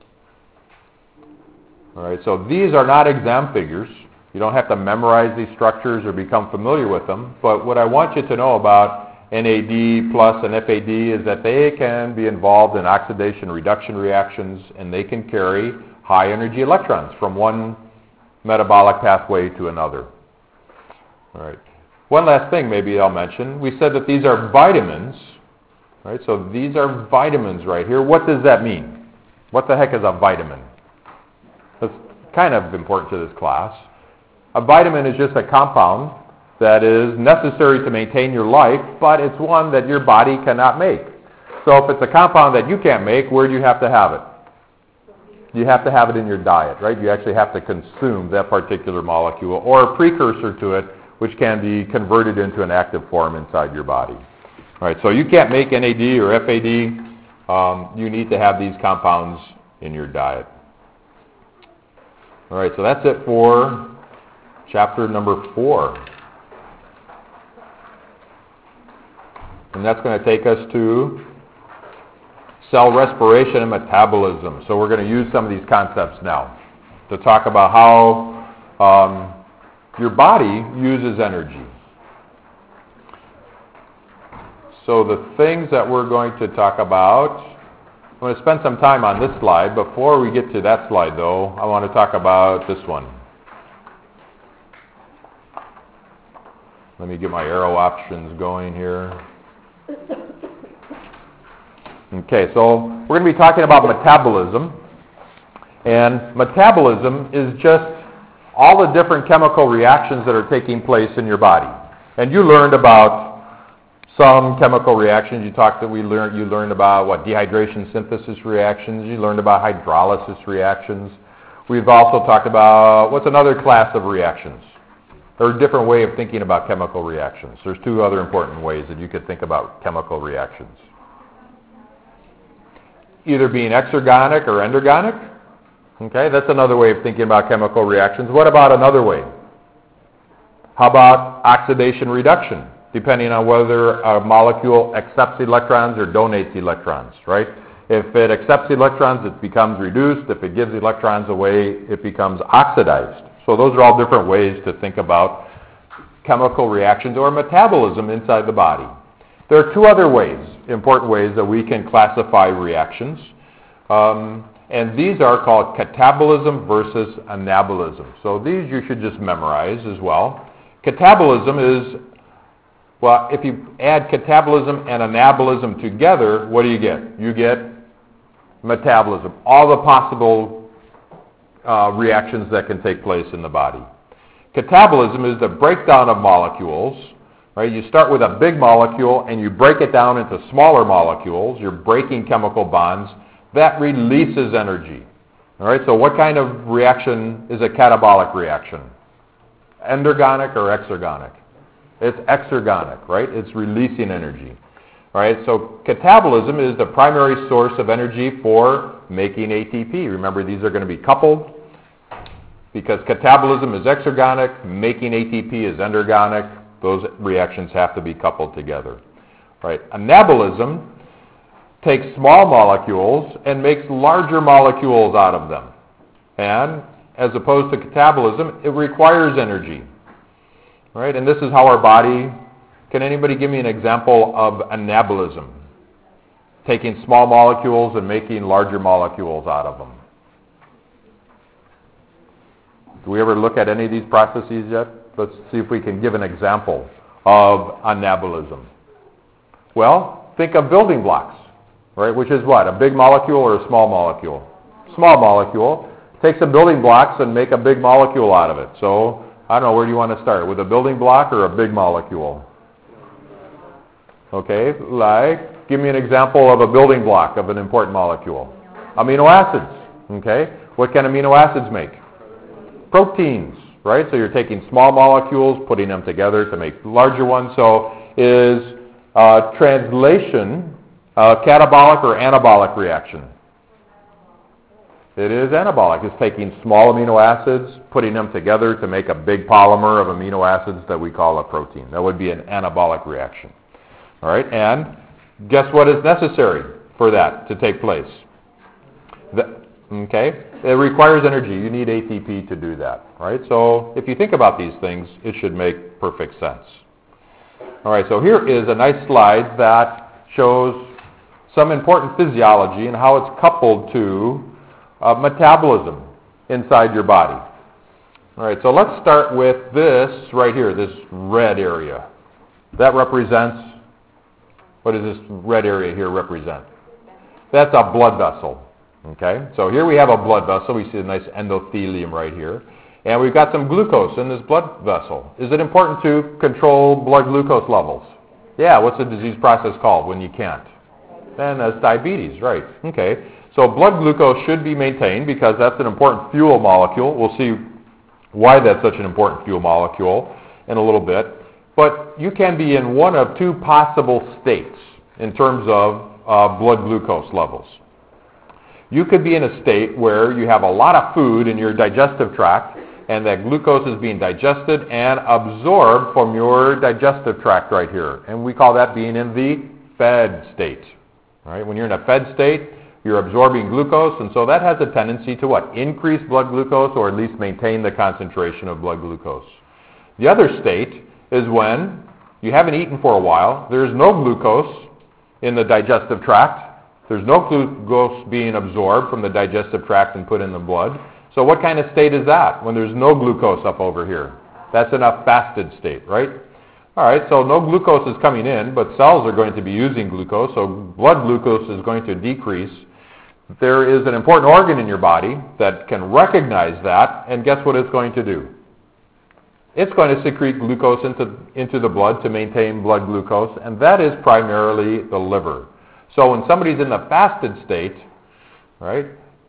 All right, so these are not exam figures. You don't have to memorize these structures or become familiar with them. But what I want you to know about NAD plus and FAD is that they can be involved in oxidation reduction reactions, and they can carry high energy electrons from one metabolic pathway to another. All right. One last thing maybe I'll mention. We said that these are vitamins. Right? So these are vitamins right here. What does that mean? What the heck is a vitamin? That's kind of important to this class. A vitamin is just a compound that is necessary to maintain your life, but it's one that your body cannot make. So if it's a compound that you can't make, where do you have to have it? You have to have it in your diet, right? You actually have to consume that particular molecule or a precursor to it, which can be converted into an active form inside your body. All right, so you can't make NAD or FAD. You need to have these compounds in your diet. All right, so that's it for chapter number 4. And that's going to take us to cell respiration and metabolism. So we're going to use some of these concepts now to talk about how your body uses energy. So the things that we're going to talk about, I'm going to spend some time on this slide. Before we get to that slide, though, I want to talk about this one. Let me get my arrow options going here. Okay, so we're going to be talking about metabolism. And metabolism is just all the different chemical reactions that are taking place in your body. And you learned about some chemical reactions. You learned about dehydration synthesis reactions. You learned about hydrolysis reactions. We've also talked about what's another class of reactions. There's a different way of thinking about chemical reactions. There's 2 other important ways that you could think about chemical reactions. Either being exergonic or endergonic. Okay, that's another way of thinking about chemical reactions. What about another way? How about oxidation reduction, depending on whether a molecule accepts electrons or donates electrons, right? If it accepts electrons, it becomes reduced. If it gives electrons away, it becomes oxidized. So those are all different ways to think about chemical reactions or metabolism inside the body. There are 2 other ways, important ways, that we can classify reactions. And these are called catabolism versus anabolism. So these you should just memorize as well. Catabolism is, well, if you add catabolism and anabolism together, what do you get? You get metabolism, all the possible reactions that can take place in the body. Catabolism is the breakdown of molecules. Right? You start with a big molecule and you break it down into smaller molecules. You're breaking chemical bonds. That releases energy. All right, so what kind of reaction is a catabolic reaction? Endergonic or exergonic? It's exergonic, right? It's releasing energy. All right, so catabolism is the primary source of energy for making ATP. Remember, these are going to be coupled because catabolism is exergonic, making ATP is endergonic. Those reactions have to be coupled together. All right, anabolism takes small molecules and makes larger molecules out of them. And as opposed to catabolism, it requires energy. All right, and this is how our body, can anybody give me an example of anabolism? Taking small molecules and making larger molecules out of them. Do we ever look at any of these processes yet? Let's see if we can give an example of anabolism. Well, think of building blocks, right? Which is what? A big molecule or a small molecule? Small molecule. Take some building blocks and make a big molecule out of it. So, I don't know, where do you want to start? With a building block or a big molecule? Okay, like, give me an example of a building block of an important molecule. Amino acids. Okay, what can amino acids make? Proteins, right? So you're taking small molecules, putting them together to make larger ones. So is translation catabolic or anabolic reaction? It is anabolic. It's taking small amino acids, putting them together to make a big polymer of amino acids that we call a protein. That would be an anabolic reaction. All right, and guess what is necessary for that to take place? Okay, it requires energy. You need ATP to do that. Right? So if you think about these things, it should make perfect sense. All right, so here is a nice slide that shows some important physiology and how it's coupled to metabolism inside your body. All right, so let's start with this right here, this red area. That represents, what does this red area here represent? That's a blood vessel. Okay, so here we have a blood vessel. We see a nice endothelium right here. And we've got some glucose in this blood vessel. Is it important to control blood glucose levels? Yeah, what's the disease process called when you can't? And that's diabetes, right. Okay, so blood glucose should be maintained because that's an important fuel molecule. We'll see why that's such an important fuel molecule in a little bit. But you can be in one of two possible states in terms of blood glucose levels. You could be in a state where you have a lot of food in your digestive tract and that glucose is being digested and absorbed from your digestive tract right here. And we call that being in the fed state. Right? When you're in a fed state, you're absorbing glucose, and so that has a tendency to what? Increase blood glucose or at least maintain the concentration of blood glucose. The other state is when you haven't eaten for a while, there's no glucose in the digestive tract, there's no glucose being absorbed from the digestive tract and put in the blood. So what kind of state is that when there's no glucose up over here? That's in a fasted state, right? All right, so no glucose is coming in, but cells are going to be using glucose, so blood glucose is going to decrease. There is an important organ in your body that can recognize that, and guess what it's going to do? It's going to secrete glucose into the blood to maintain blood glucose, and that is primarily the liver. So when somebody's in the fasted state, right,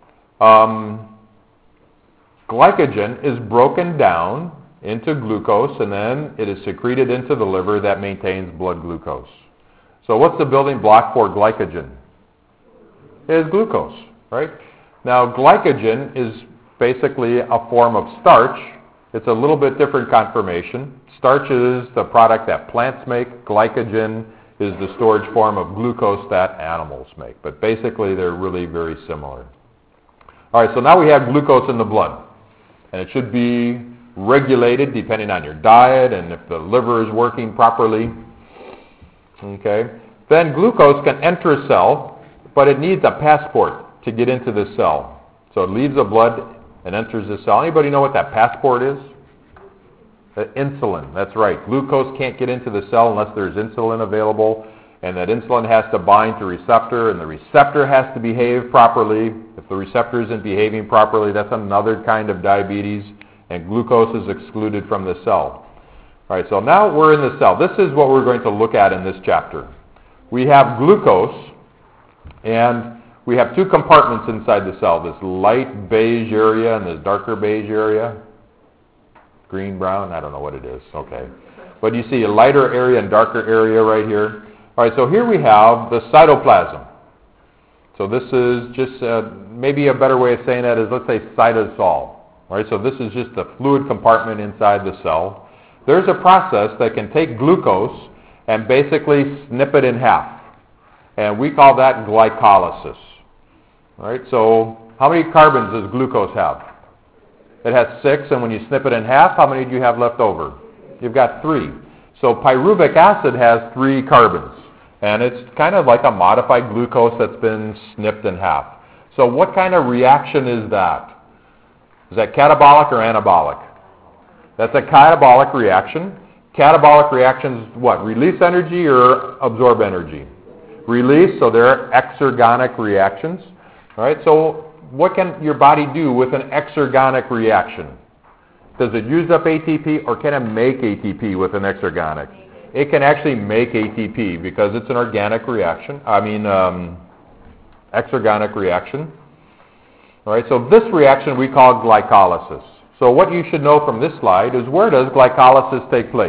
glycogen is broken down into glucose, and then it is secreted into the liver that maintains blood glucose. So what's the building block for glycogen? It is glucose, right? Now glycogen is basically a form of starch. It's a little bit different conformation. Starch is the product that plants make. Glycogen is the storage form of glucose that animals make. But basically they're really very similar. All right, so now we have glucose in the blood. And it should be regulated depending on your diet and if the liver is working properly. Okay. Then glucose can enter a cell, but it needs a passport to get into the cell. So it leaves the blood and enters the cell. Anybody know what that passport is? Insulin, that's right. Glucose can't get into the cell unless there's insulin available, and that insulin has to bind to receptor, and the receptor has to behave properly. If the receptor isn't behaving properly, that's another kind of diabetes, and glucose is excluded from the cell. All right, so now we're in the cell. This is what we're going to look at in this chapter. We have glucose, and we have two compartments inside the cell, this light beige area and this darker beige area. Green, brown, I don't know what it is. Okay. But you see a lighter area and darker area right here. All right, so here we have the cytoplasm. So this is just maybe a better way of saying that is, let's say, cytosol. All right, so this is just the fluid compartment inside the cell. There's a process that can take glucose and basically snip it in half. And we call that glycolysis. All right, so how many carbons does glucose have? It has 6, and when you snip it in half, how many do you have left over? You've got 3. So pyruvic acid has 3 carbons, and it's kind of like a modified glucose that's been snipped in half. So what kind of reaction is that? Is that catabolic or anabolic? That's a catabolic reaction. Catabolic reactions, what? Release energy or absorb energy? Release, so they're exergonic reactions. All right, so what can your body do with an exergonic reaction? Does it use up ATP or can it make ATP with an exergonic? it can actually make ATP because it's an organic reaction, exergonic reaction. All right, so this reaction we call glycolysis. So what you should know from this slide is, where does glycolysis take place?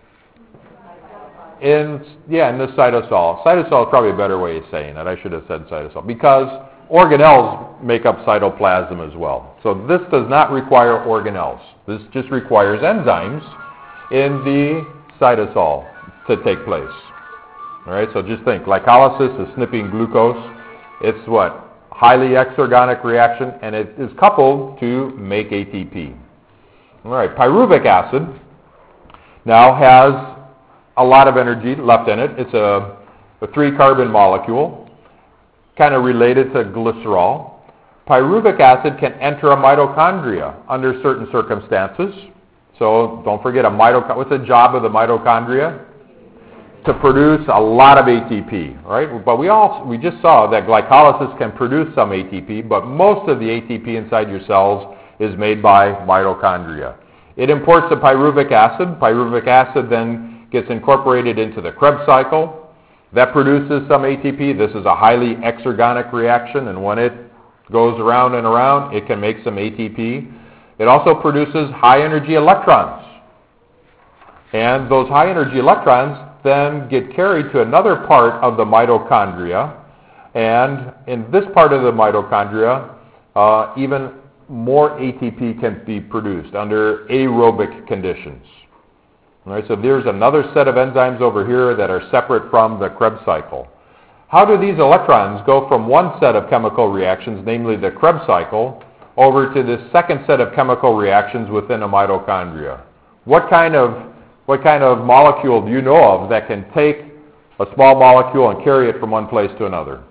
In the cytosol. Cytosol is probably a better way of saying it. I should have said cytosol, because organelles make up cytoplasm as well. So this does not require organelles. This just requires enzymes in the cytosol to take place. All right, so just think, glycolysis is snipping glucose. It's what? Highly exergonic reaction, and it is coupled to make ATP. All right, pyruvic acid now has a lot of energy left in it. It's a 3-carbon molecule, kind of related to glycerol. Pyruvic acid can enter a mitochondria under certain circumstances. So don't forget, what's the job of the mitochondria? To produce a lot of ATP, right? But we just saw that glycolysis can produce some ATP, but most of the ATP inside your cells is made by mitochondria. It imports the pyruvic acid. Pyruvic acid then gets incorporated into the Krebs cycle. That produces some ATP. This is a highly exergonic reaction, and when it goes around and around, it can make some ATP. It also produces high-energy electrons. And those high-energy electrons then get carried to another part of the mitochondria, and in this part of the mitochondria, even more ATP can be produced under aerobic conditions. All right, so there's another set of enzymes over here that are separate from the Krebs cycle. How do these electrons go from one set of chemical reactions, namely the Krebs cycle, over to this second set of chemical reactions within a mitochondria? What kind of molecule do you know of that can take a small molecule and carry it from one place to another?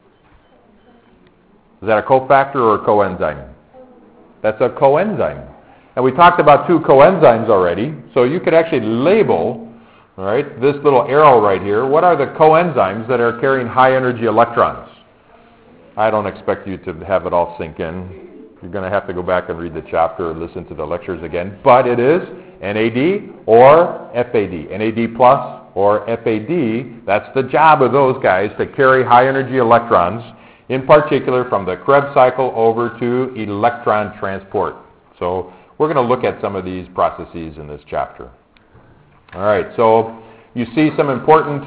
Is that a cofactor or a coenzyme? That's a coenzyme. And we talked about 2 coenzymes already, so you could actually label, all right, this little arrow right here. What are the coenzymes that are carrying high-energy electrons? I don't expect you to have it all sink in. You're going to have to go back and read the chapter or listen to the lectures again. But it is NAD or FAD. NAD plus or FAD, that's the job of those guys, to carry high-energy electrons, in particular from the Krebs cycle over to electron transport. So we're going to look at some of these processes in this chapter. All right, so you see some important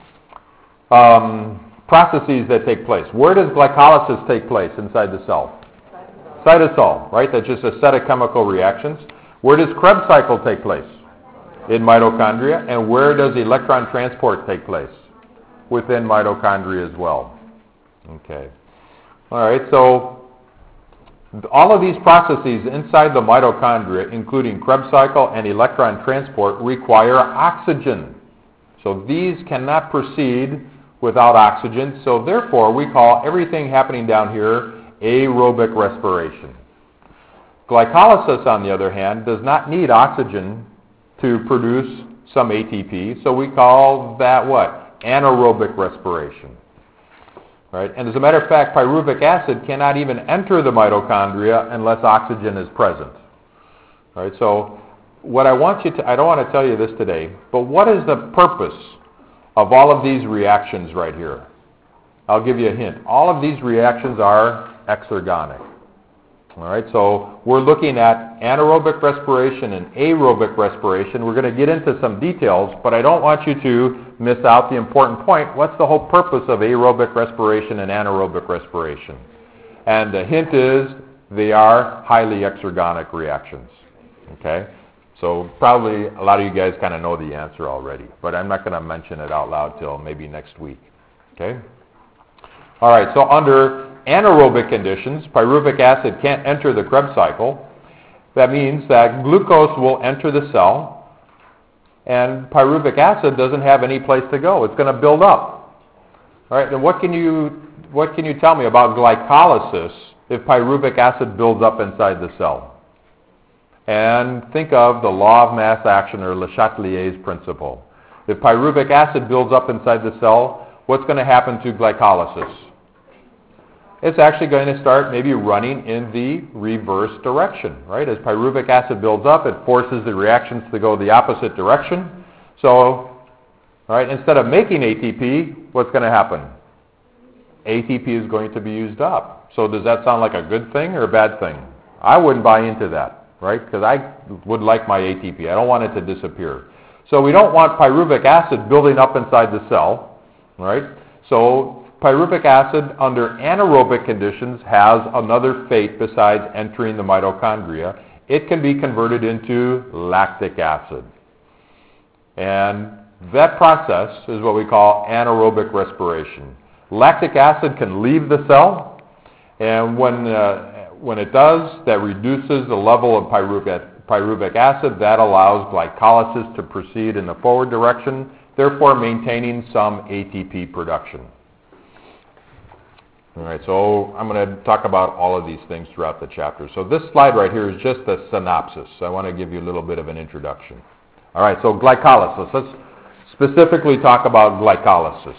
processes that take place. Where does glycolysis take place inside the cell? Cytosol, right? That's just a set of chemical reactions. Where does Krebs cycle take place? In mitochondria. And where does electron transport take place? Within mitochondria as well. Okay. All right, so all of these processes inside the mitochondria, including Krebs cycle and electron transport, require oxygen. So these cannot proceed without oxygen. So therefore, we call everything happening down here aerobic respiration. Glycolysis, on the other hand, does not need oxygen to produce some ATP, so we call that what? Anaerobic respiration. Right? And as a matter of fact, pyruvic acid cannot even enter the mitochondria unless oxygen is present. Right? So what I don't want to tell you this today, but what is the purpose of all of these reactions right here? I'll give you a hint. All of these reactions are exergonic. All right, so we're looking at anaerobic respiration and aerobic respiration. We're going to get into some details, but I don't want you to miss out the important point. What's the whole purpose of aerobic respiration and anaerobic respiration? And the hint is they are highly exergonic reactions. Okay, so probably a lot of you guys kind of know the answer already, but I'm not going to mention it out loud till maybe next week. Okay. All right, so under anaerobic conditions, pyruvic acid can't enter the Krebs cycle. That means that glucose will enter the cell, and pyruvic acid doesn't have any place to go. It's going to build up. All right, and what can you tell me about glycolysis if pyruvic acid builds up inside the cell? And think of the law of mass action, or Le Chatelier's principle. If pyruvic acid builds up inside the cell, what's going to happen to glycolysis? It's actually going to start maybe running in the reverse direction, right? As pyruvic acid builds up, it forces the reactions to go the opposite direction. So All right, instead of making ATP, what's going to happen? ATP is going to be used up. So does that sound like a good thing or a bad thing? I wouldn't buy into that, right? Because I would like my ATP. I don't want it to disappear. So we don't want pyruvic acid building up inside the cell, right? So pyruvic acid under anaerobic conditions has another fate besides entering the mitochondria. It can be converted into lactic acid. And that process is what we call anaerobic respiration. Lactic acid can leave the cell, and when it does, that reduces the level of pyruvic acid. That allows glycolysis to proceed in the forward direction, therefore maintaining some ATP production. All right, so I'm going to talk about all of these things throughout the chapter. So this slide right here is just a synopsis. I want to give you a little bit of an introduction. All right, so glycolysis. Let's specifically talk about glycolysis.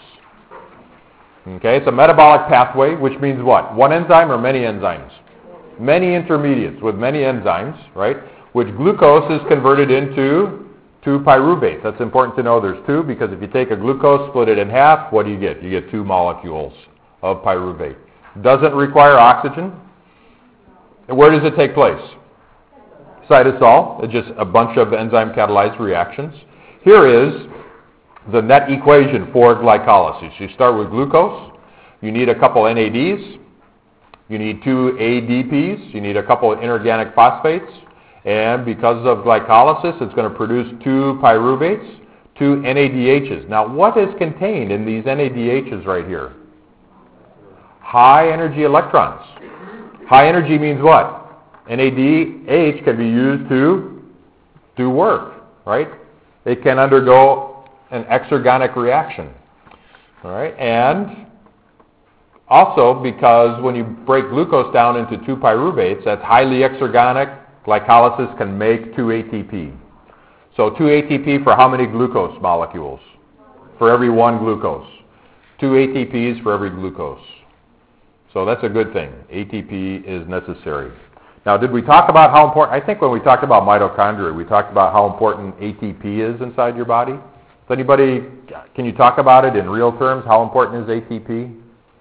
Okay, it's a metabolic pathway, which means what? One enzyme or many enzymes? Many intermediates with many enzymes, right? Which glucose is converted into 2 pyruvate. That's important to know there's 2, because if you take a glucose, split it in half, what do? You get 2 molecules of pyruvate. Doesn't require oxygen. And where does it take place? Cytosol. It's just a bunch of enzyme catalyzed reactions. Here is the net equation for glycolysis. You start with glucose. You need a couple NADs. You need 2 ADPs. You need a couple of inorganic phosphates. And because of glycolysis, it's going to produce 2 pyruvates, 2 NADHs. Now, what is contained in these NADHs right here? High energy electrons. High energy means what? NADH can be used to do work, right? It can undergo an exergonic reaction, all right? And also, because when you break glucose down into 2 pyruvates, that's highly exergonic, glycolysis can make 2 ATP. So 2 ATP for how many glucose molecules? For every 1 glucose. 2 ATPs for every glucose. So that's a good thing. ATP is necessary. Now, did we talk about how important, I think when we talked about mitochondria, we talked about how important ATP is inside your body. Does anybody, can you talk about it in real terms? How important is ATP?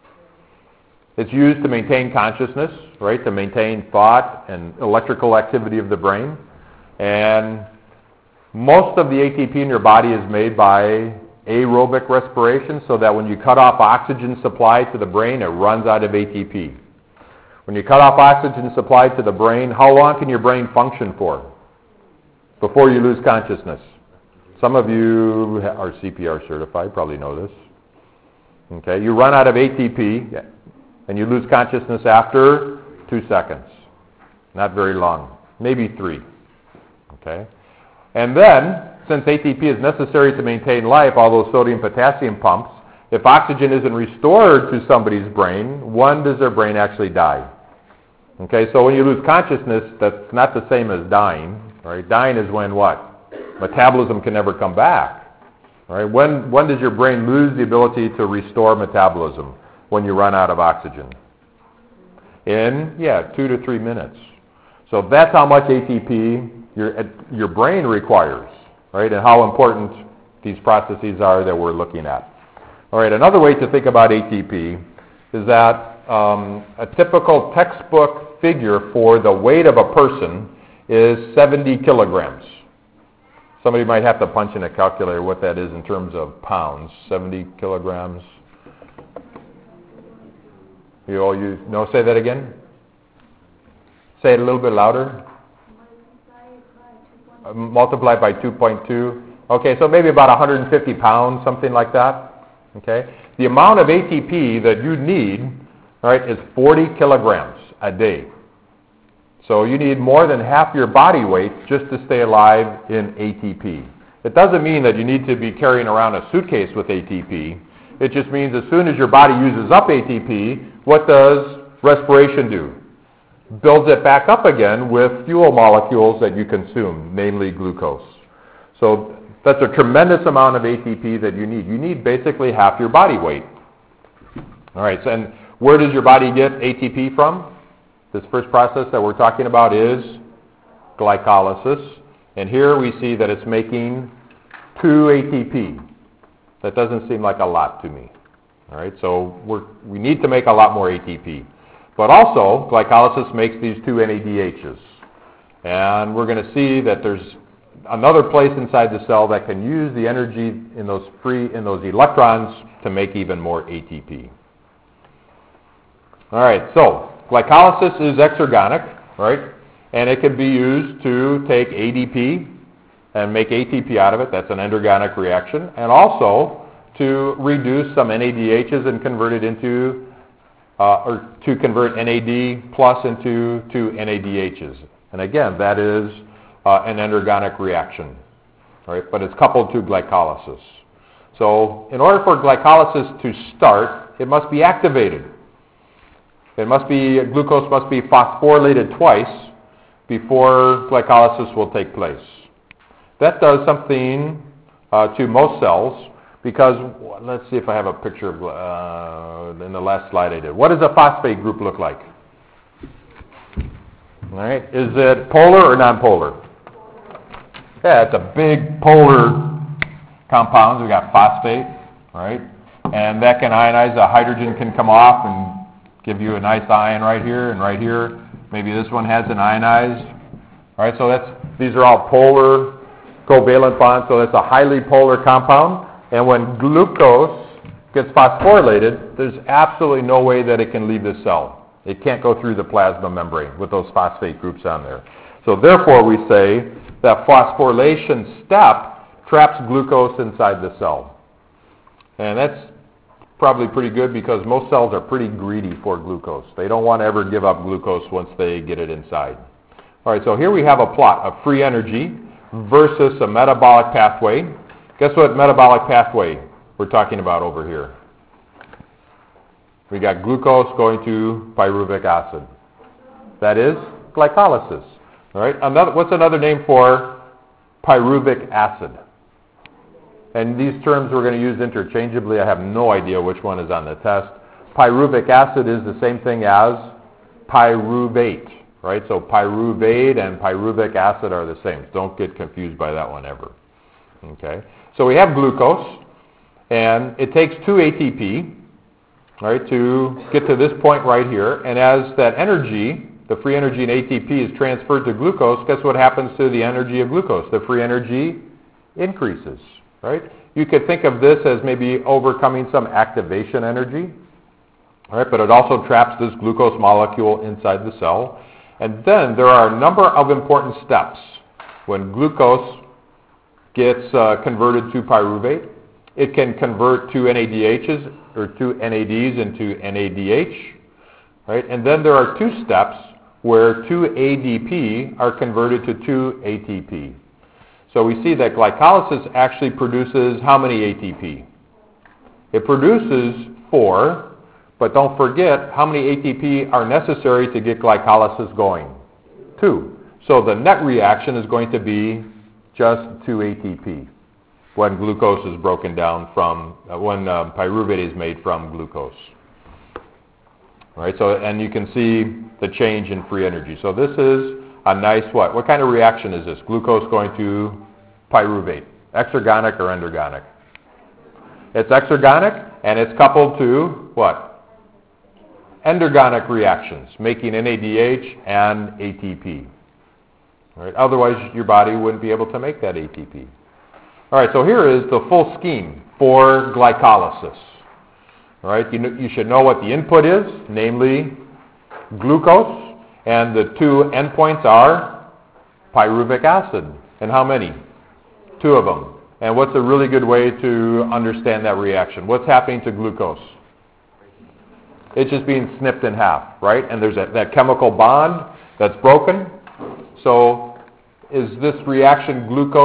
It's used to maintain consciousness, right? To maintain thought and electrical activity of the brain. And most of the ATP in your body is made by aerobic respiration, so that when you cut off oxygen supply to the brain, it runs out of ATP. When you cut off oxygen supply to the brain, how long can your brain function for before you lose consciousness? Some of you are CPR certified, probably know this. Okay, you run out of ATP and you lose consciousness after 2 seconds. Not very long, maybe 3. Okay, and then, since ATP is necessary to maintain life, all those sodium-potassium pumps, if oxygen isn't restored to somebody's brain, when does their brain actually die? Okay, so when you lose consciousness, that's not the same as dying. Right? Dying is when what? Metabolism can never come back. Right? When does your brain lose the ability to restore metabolism? When you run out of oxygen. In, 2 to 3 minutes. So that's how much ATP your brain requires, right? And how important these processes are that we're looking at. All right, another way to think about ATP is that a typical textbook figure for the weight of a person is 70 kilograms. Somebody might have to punch in a calculator what that is in terms of pounds. 70 kilograms. Say that again? Say it a little bit louder. Multiplied by 2.2. Okay, so maybe about 150 pounds, something like that. Okay? The amount of ATP that you need, all right, is 40 kilograms a day. So you need more than half your body weight just to stay alive in ATP. It doesn't mean that you need to be carrying around a suitcase with ATP. It just means as soon as your body uses up ATP, what does respiration do? Builds it back up again with fuel molecules that you consume, namely glucose. So that's a tremendous amount of ATP that you need. You need basically half your body weight. All right, so and where does your body get ATP from? This first process that we're talking about is glycolysis. And here we see that it's making 2 ATP. That doesn't seem like a lot to me. All right, so we need to make a lot more ATP. But also, glycolysis makes these two NADHs. And we're going to see that there's another place inside the cell that can use the energy in those electrons to make even more ATP. All right, so glycolysis is exergonic, right? And it can be used to take ADP and make ATP out of it. That's an endergonic reaction. And also to reduce some NADHs and convert it into, or to convert NAD plus into two NADHs. And again, that is an endergonic reaction, right? But it's coupled to glycolysis. So in order for glycolysis to start, it must be activated. Glucose must be phosphorylated twice before glycolysis will take place. That does something to most cells because, let's see if I have a picture of, in the last slide I did. What does a phosphate group look like? All right, is it polar or nonpolar? Yeah, it's a big polar compound. We got phosphate, right? And that can ionize. The hydrogen can come off and give you a nice ion right here and right here. Maybe this one has an ionized. All right, so these are all polar covalent bonds, so that's a highly polar compound. And when glucose gets phosphorylated, there's absolutely no way that it can leave the cell. It can't go through the plasma membrane with those phosphate groups on there. So therefore we say that phosphorylation step traps glucose inside the cell. And that's probably pretty good because most cells are pretty greedy for glucose. They don't want to ever give up glucose once they get it inside. All right, so here we have a plot of free energy versus a metabolic pathway. Guess what metabolic pathway we're talking about over here? We got glucose going to pyruvic acid. That is glycolysis. All right, what's another name for pyruvic acid? And these terms we're going to use interchangeably. I have no idea which one is on the test. Pyruvic acid is the same thing as pyruvate, right? So pyruvate and pyruvic acid are the same. Don't get confused by that one ever. Okay? So we have glucose, and it takes 2 ATP, right, to get to this point right here. And as that energy, the free energy in ATP is transferred to glucose, guess what happens to the energy of glucose? The free energy increases. Right? You could think of this as maybe overcoming some activation energy, right? But it also traps this glucose molecule inside the cell. And then there are a number of important steps. When glucose gets converted to pyruvate, it can convert two NADHs or two NADs into NADH, right? And then there are 2 steps where 2 ADP are converted to 2 ATP. So we see that glycolysis actually produces how many ATP? It produces 4, but don't forget how many ATP are necessary to get glycolysis going? 2. So the net reaction is going to be just 2 ATP when glucose is broken down from, when pyruvate is made from glucose. All right, so, and you can see the change in free energy. So this is a nice what? What kind of reaction is this? Glucose going to pyruvate. Exergonic or endergonic? It's exergonic, and it's coupled to what? Endergonic reactions, making NADH and ATP. All right, otherwise, your body wouldn't be able to make that ATP. All right, so here is the full scheme for glycolysis. All right, you should know what the input is, namely glucose. And the 2 endpoints are pyruvic acid. And how many? 2 of them. And what's a really good way to understand that reaction? What's happening to glucose? It's just being snipped in half, right? And there's that chemical bond that's broken. So is this reaction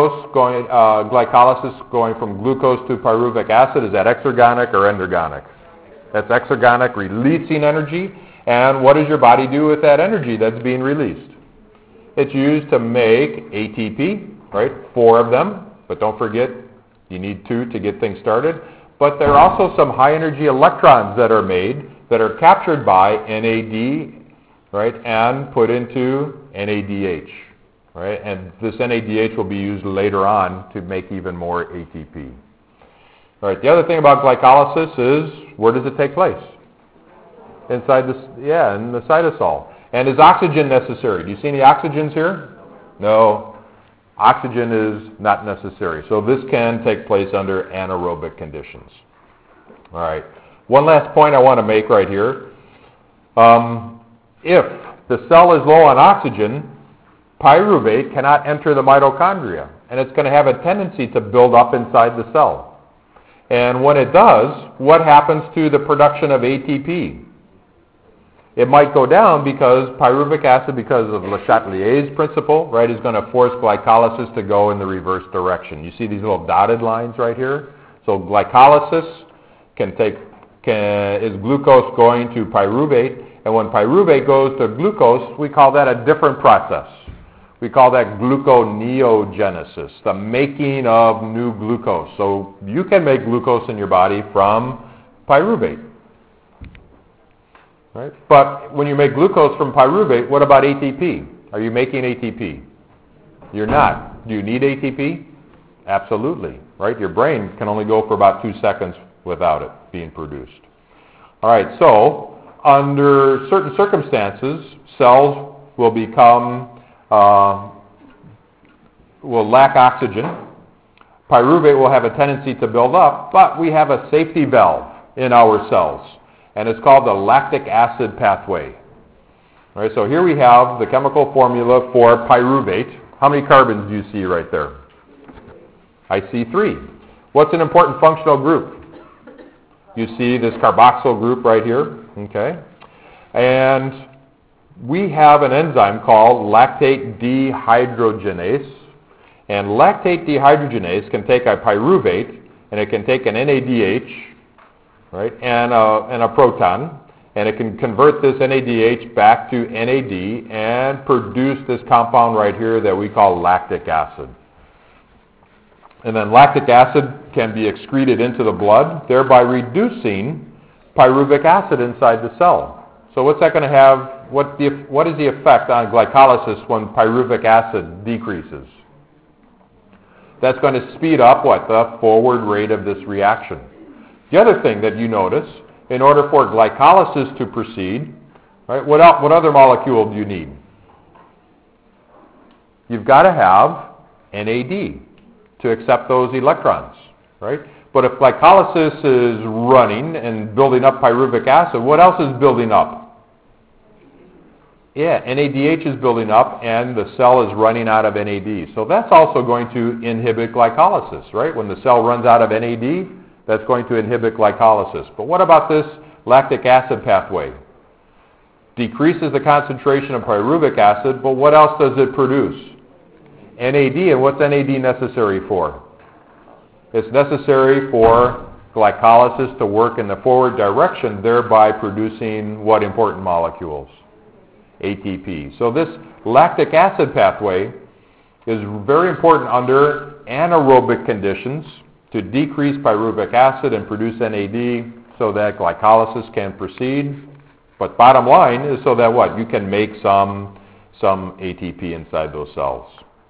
glycolysis going from glucose to pyruvic acid? Is that exergonic or endergonic? That's exergonic, releasing energy. And what does your body do with that energy that's being released? It's used to make ATP, right? 4 of them, but don't forget, you need 2 to get things started. But there are also some high energy electrons that are made that are captured by NAD, right, and put into NADH, right? And this NADH will be used later on to make even more ATP. All right, the other thing about glycolysis is, where does it take place? Inside the, in the cytosol. And is oxygen necessary? Do you see any oxygens here? No. Oxygen is not necessary. So this can take place under anaerobic conditions. All right. One last point I want to make right here. If the cell is low on oxygen, pyruvate cannot enter the mitochondria, and it's going to have a tendency to build up inside the cell. And when it does, what happens to the production of ATP? It might go down because pyruvic acid, because of Le Chatelier's principle, right, is going to force glycolysis to go in the reverse direction. You see these little dotted lines right here? So glycolysis is glucose going to pyruvate, and when pyruvate goes to glucose, we call that a different process. We call that gluconeogenesis, the making of new glucose. So you can make glucose in your body from pyruvate. Right? But when you make glucose from pyruvate, what about ATP? Are you making ATP? You're not. Do you need ATP? Absolutely. Right? Your brain can only go for about 2 seconds without it being produced. All right, so under certain circumstances, cells will will lack oxygen. Pyruvate will have a tendency to build up, but we have a safety valve in our cells, and it's called the lactic acid pathway. All right, so here we have the chemical formula for pyruvate. How many carbons do you see right there? I see 3. What's an important functional group? You see this carboxyl group right here, okay? And we have an enzyme called lactate dehydrogenase, and lactate dehydrogenase can take a pyruvate, and it can take an NADH, right, and a proton, and it can convert this NADH back to NAD and produce this compound right here that we call lactic acid. And then lactic acid can be excreted into the blood, thereby reducing pyruvic acid inside the cell. So what's that going to have? What is the effect on glycolysis when pyruvic acid decreases? That's going to speed up what? The forward rate of this reaction. The other thing that you notice, in order for glycolysis to proceed, right, what other molecule do you need? You've got to have NAD to accept those electrons, right? But if glycolysis is running and building up pyruvic acid, what else is building up? Yeah, NADH is building up, and the cell is running out of NAD. So that's also going to inhibit glycolysis, right? When the cell runs out of NAD, that's going to inhibit glycolysis. But what about this lactic acid pathway? Decreases the concentration of pyruvic acid, but what else does it produce? NAD, and what's NAD necessary for? It's necessary for glycolysis to work in the forward direction, thereby producing what important molecules? ATP. So this lactic acid pathway is very important under anaerobic conditions to decrease pyruvic acid and produce NAD so that glycolysis can proceed. But bottom line is so that what? You can make some ATP inside those cells.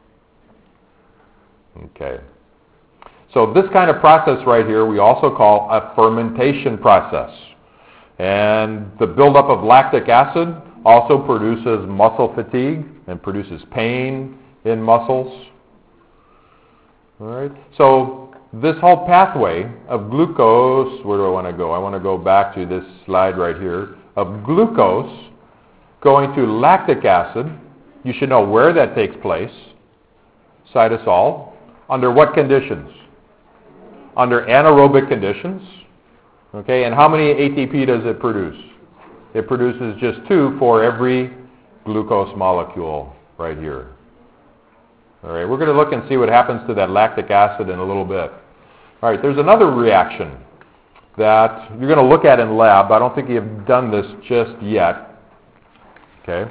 Okay. So this kind of process right here we also call a fermentation process. And the buildup of lactic acid also produces muscle fatigue and produces pain in muscles. All right. So this whole pathway of glucose, where do I want to go? I want to go back to this slide right here, of glucose going to lactic acid. You should know where that takes place. Cytosol. Under what conditions? Under anaerobic conditions. Okay, and how many ATP does it produce? It produces just 2 for every glucose molecule right here. All right, we're going to look and see what happens to that lactic acid in a little bit. All right, there's another reaction that you're going to look at in lab. I don't think you've done this just yet. Okay.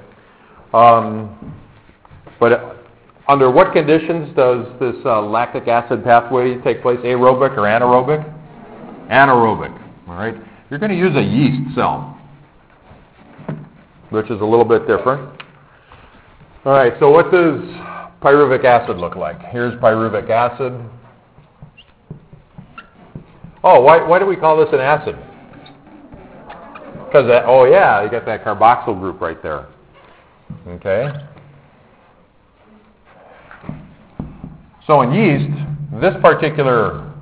But under what conditions does this lactic acid pathway take place? Aerobic or anaerobic? Anaerobic. All right. You're going to use a yeast cell, which is a little bit different. All right. So what does pyruvic acid look like? Here's pyruvic acid. Oh, why do we call this an acid? Because, oh yeah, you got that carboxyl group right there. Okay? So in yeast, this particular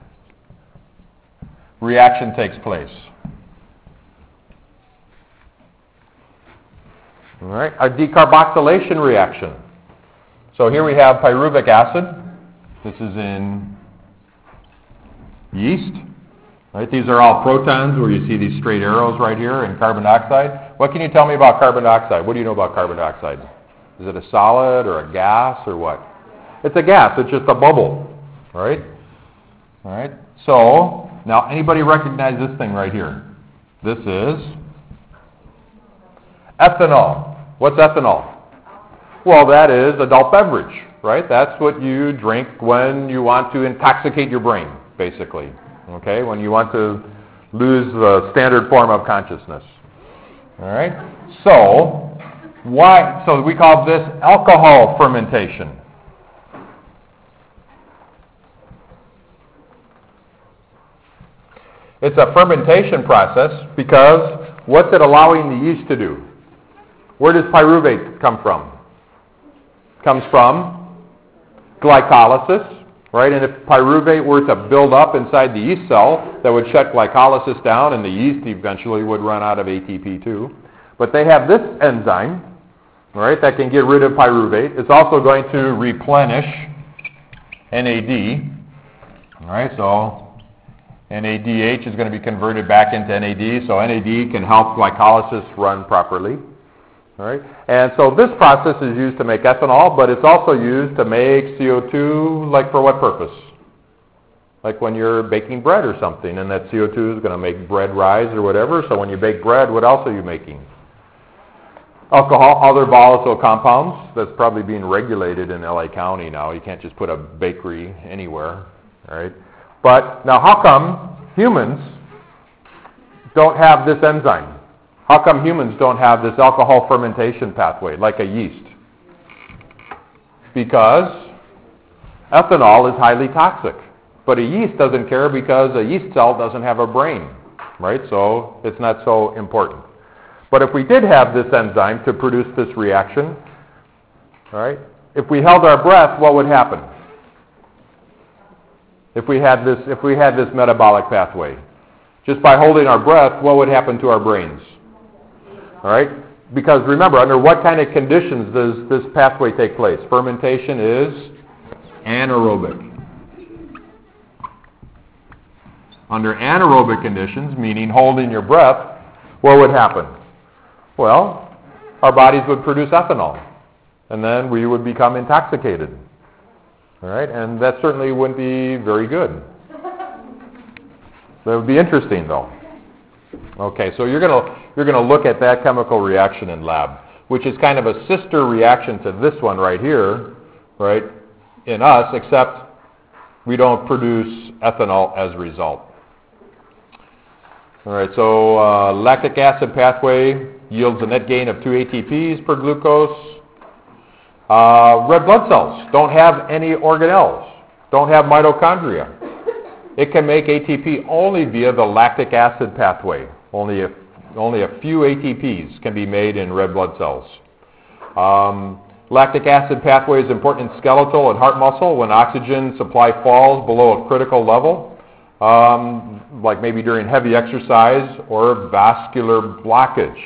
reaction takes place. All right, a decarboxylation reaction. So here we have pyruvic acid. This is in yeast. Right, these are all protons where you see these straight arrows right here in carbon dioxide. What can you tell me about carbon dioxide? What do you know about carbon dioxide? Is it a solid or a gas or what? It's a gas. It's just a bubble. Right? All right. So, now anybody recognize this thing right here? This is ethanol. What's ethanol? Well, that is adult beverage, right? That's what you drink when you want to intoxicate your brain, basically. Okay, when you want to lose the standard form of consciousness. All right. So, why? So we call this alcohol fermentation. It's a fermentation process because what's it allowing the yeast to do? Where does pyruvate come from? It comes from glycolysis. Right, and if pyruvate were to build up inside the yeast cell, that would shut glycolysis down, and the yeast eventually would run out of ATP too. But they have this enzyme, right, that can get rid of pyruvate. It's also going to replenish NAD. All right, so NADH is going to be converted back into NAD, so NAD can help glycolysis run properly. All right, and so this process is used to make ethanol, but it's also used to make CO2, like for what purpose? Like when you're baking bread or something, and that CO2 is going to make bread rise or whatever, so when you bake bread, what else are you making? Alcohol, other volatile compounds. That's probably being regulated in LA County now. You can't just put a bakery anywhere, all right? But now how come humans don't have this enzyme? How come humans don't have this alcohol fermentation pathway like a yeast? Because ethanol is highly toxic. But a yeast doesn't care because a yeast cell doesn't have a brain, right? So it's not so important. But if we did have this enzyme to produce this reaction, all right, if we held our breath, what would happen? If we had this metabolic pathway, just by holding our breath, what would happen to our brains? All right? Because remember, under what kind of conditions does this pathway take place? Fermentation is anaerobic. Under anaerobic conditions, meaning holding your breath, what would happen? Well, our bodies would produce ethanol, and then we would become intoxicated. All right? And that certainly wouldn't be very good. That would be interesting, though. Okay, so you're gonna look at that chemical reaction in lab, which is kind of a sister reaction to this one right here, right, in us, except we don't produce ethanol as a result. All right, so lactic acid pathway yields a net gain of 2 ATPs per glucose. Red blood cells don't have any organelles, don't have mitochondria. It can make ATP only via the lactic acid pathway. Only a few ATPs can be made in red blood cells. Lactic acid pathway is important in skeletal and heart muscle when oxygen supply falls below a critical level, like maybe during heavy exercise or vascular blockage.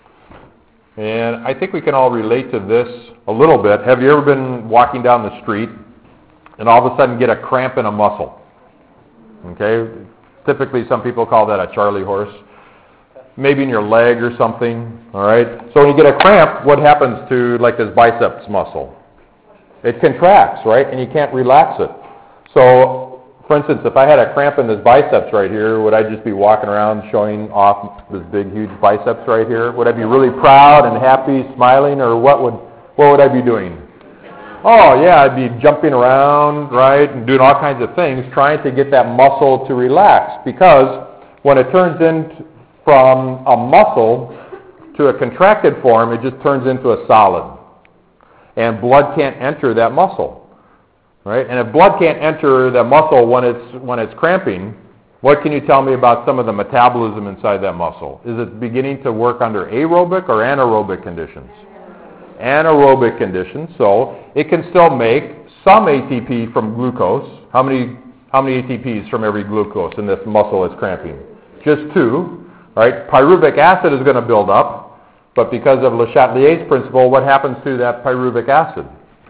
And I think we can all relate to this a little bit. Have you ever been walking down the street and all of a sudden get a cramp in a muscle? Okay, typically some people call that a Charlie horse. Maybe in your leg or something, all right? So when you get a cramp, what happens to like this biceps muscle? It contracts, right? And you can't relax it. So, for instance, if I had a cramp in this biceps right here, would I just be walking around showing off this big, huge biceps right here? Would I be really proud and happy, smiling, or what would I be doing? Oh, yeah, I'd be jumping around, right, and doing all kinds of things, trying to get that muscle to relax, because when it turns from a muscle to a contracted form, it just turns into a solid. And blood can't enter that muscle, right? And if blood can't enter that muscle when it's cramping, What can you tell me about some of the metabolism inside that muscle? Is it beginning to work under aerobic or anaerobic conditions? Anaerobic conditions, so it can still make some ATP from glucose. How many ATPs from every glucose in this muscle is cramping? Just 2, right? Pyruvic acid is going to build up, but because of Le Chatelier's principle, what happens to that pyruvic acid?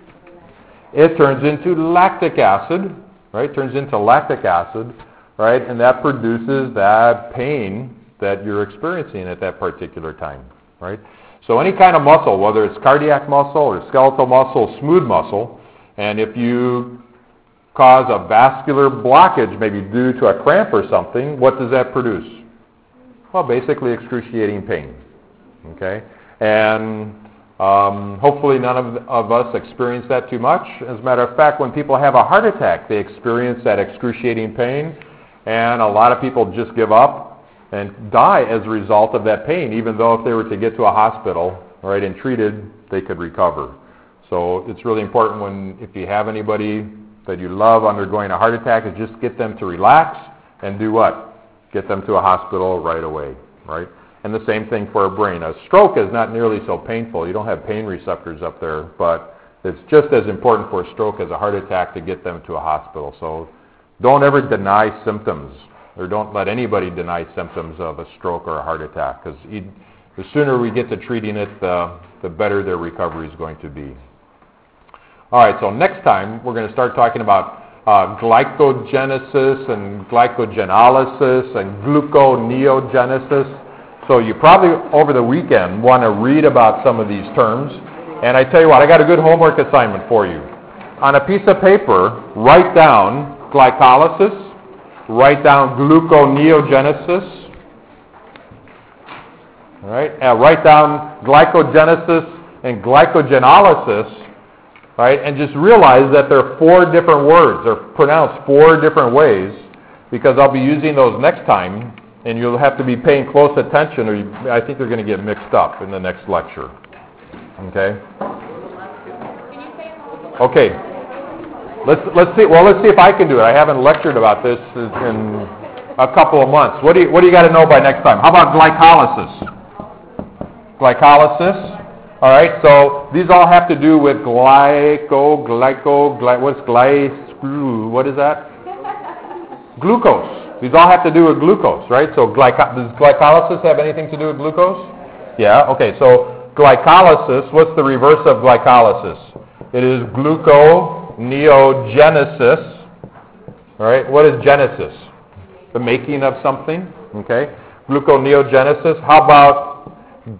It turns into lactic acid, right? Turns into lactic acid, right? And that produces that pain that you're experiencing at that particular time, right? So any kind of muscle, whether it's cardiac muscle or skeletal muscle, smooth muscle, and if you cause a vascular blockage, maybe due to a cramp or something, what does that produce? Well, basically excruciating pain, okay? And hopefully none of us experience that too much. As a matter of fact, when people have a heart attack, they experience that excruciating pain, and a lot of people just give up and die as a result of that pain, even though if they were to get to a hospital, right, and treated, they could recover. So it's really important if you have anybody that you love undergoing a heart attack, is just get them to relax and do what? Get them to a hospital right away, right? And the same thing for a brain. A stroke is not nearly so painful. You don't have pain receptors up there, but it's just as important for a stroke as a heart attack to get them to a hospital. So don't ever deny symptoms, or don't let anybody deny symptoms of a stroke or a heart attack, because the sooner we get to treating it, the better their recovery is going to be. All right, so next time we're going to start talking about glycogenesis and glycogenolysis and gluconeogenesis. So you probably, over the weekend, want to read about some of these terms. And I tell you what, I got a good homework assignment for you. On a piece of paper, write down glycolysis, write down gluconeogenesis, all right? Write down glycogenesis and glycogenolysis, right? And just realize that there are 4 different words. They're pronounced 4 different ways, because I'll be using those next time, and you'll have to be paying close attention, or I think they're going to get mixed up in the next lecture. Okay? Okay. Let's see. Well, let's see if I can do it. I haven't lectured about this in a couple of months. What do you got to know by next time? How about glycolysis? Glycolysis. All right. So these all have to do with what is that? Glucose. These all have to do with glucose, right? So does glycolysis have anything to do with glucose? Yeah. Okay. So glycolysis. What's the reverse of glycolysis? It is gluconeogenesis. All right. What is genesis? The making of something. Okay. Gluconeogenesis. How about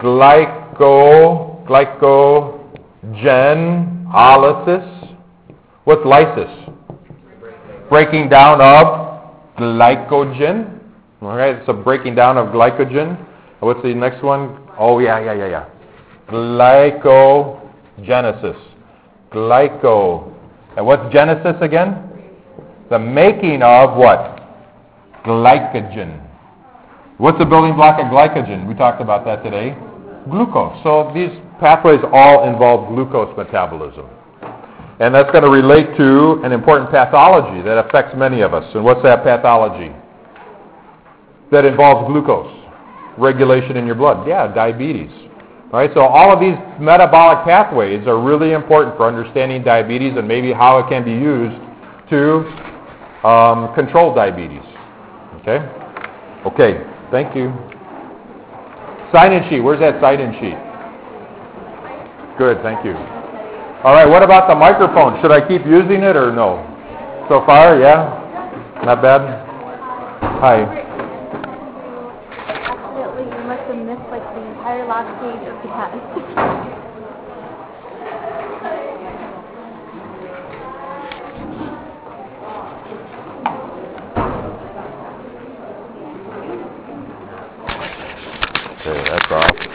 glycogenolysis? What's lysis? Breaking down of glycogen. All right. So breaking down of glycogen. What's the next one? Oh, yeah. Glycogenesis. And what's genesis again? The making of what? Glycogen. What's the building block of glycogen? We talked about that today. Glucose. So these pathways all involve glucose metabolism. And that's going to relate to an important pathology that affects many of us. And what's that pathology? That involves glucose regulation in your blood. Yeah, diabetes. All right, so all of these metabolic pathways are really important for understanding diabetes and maybe how it can be used to control diabetes. Okay? Okay, thank you. Sign-in sheet. Where's that sign-in sheet? Good, thank you. All right, what about the microphone? Should I keep using it or no? So far, yeah? Not bad? Hi. Absolutely, you must have missed like the entire last page of the test. Okay, that's off.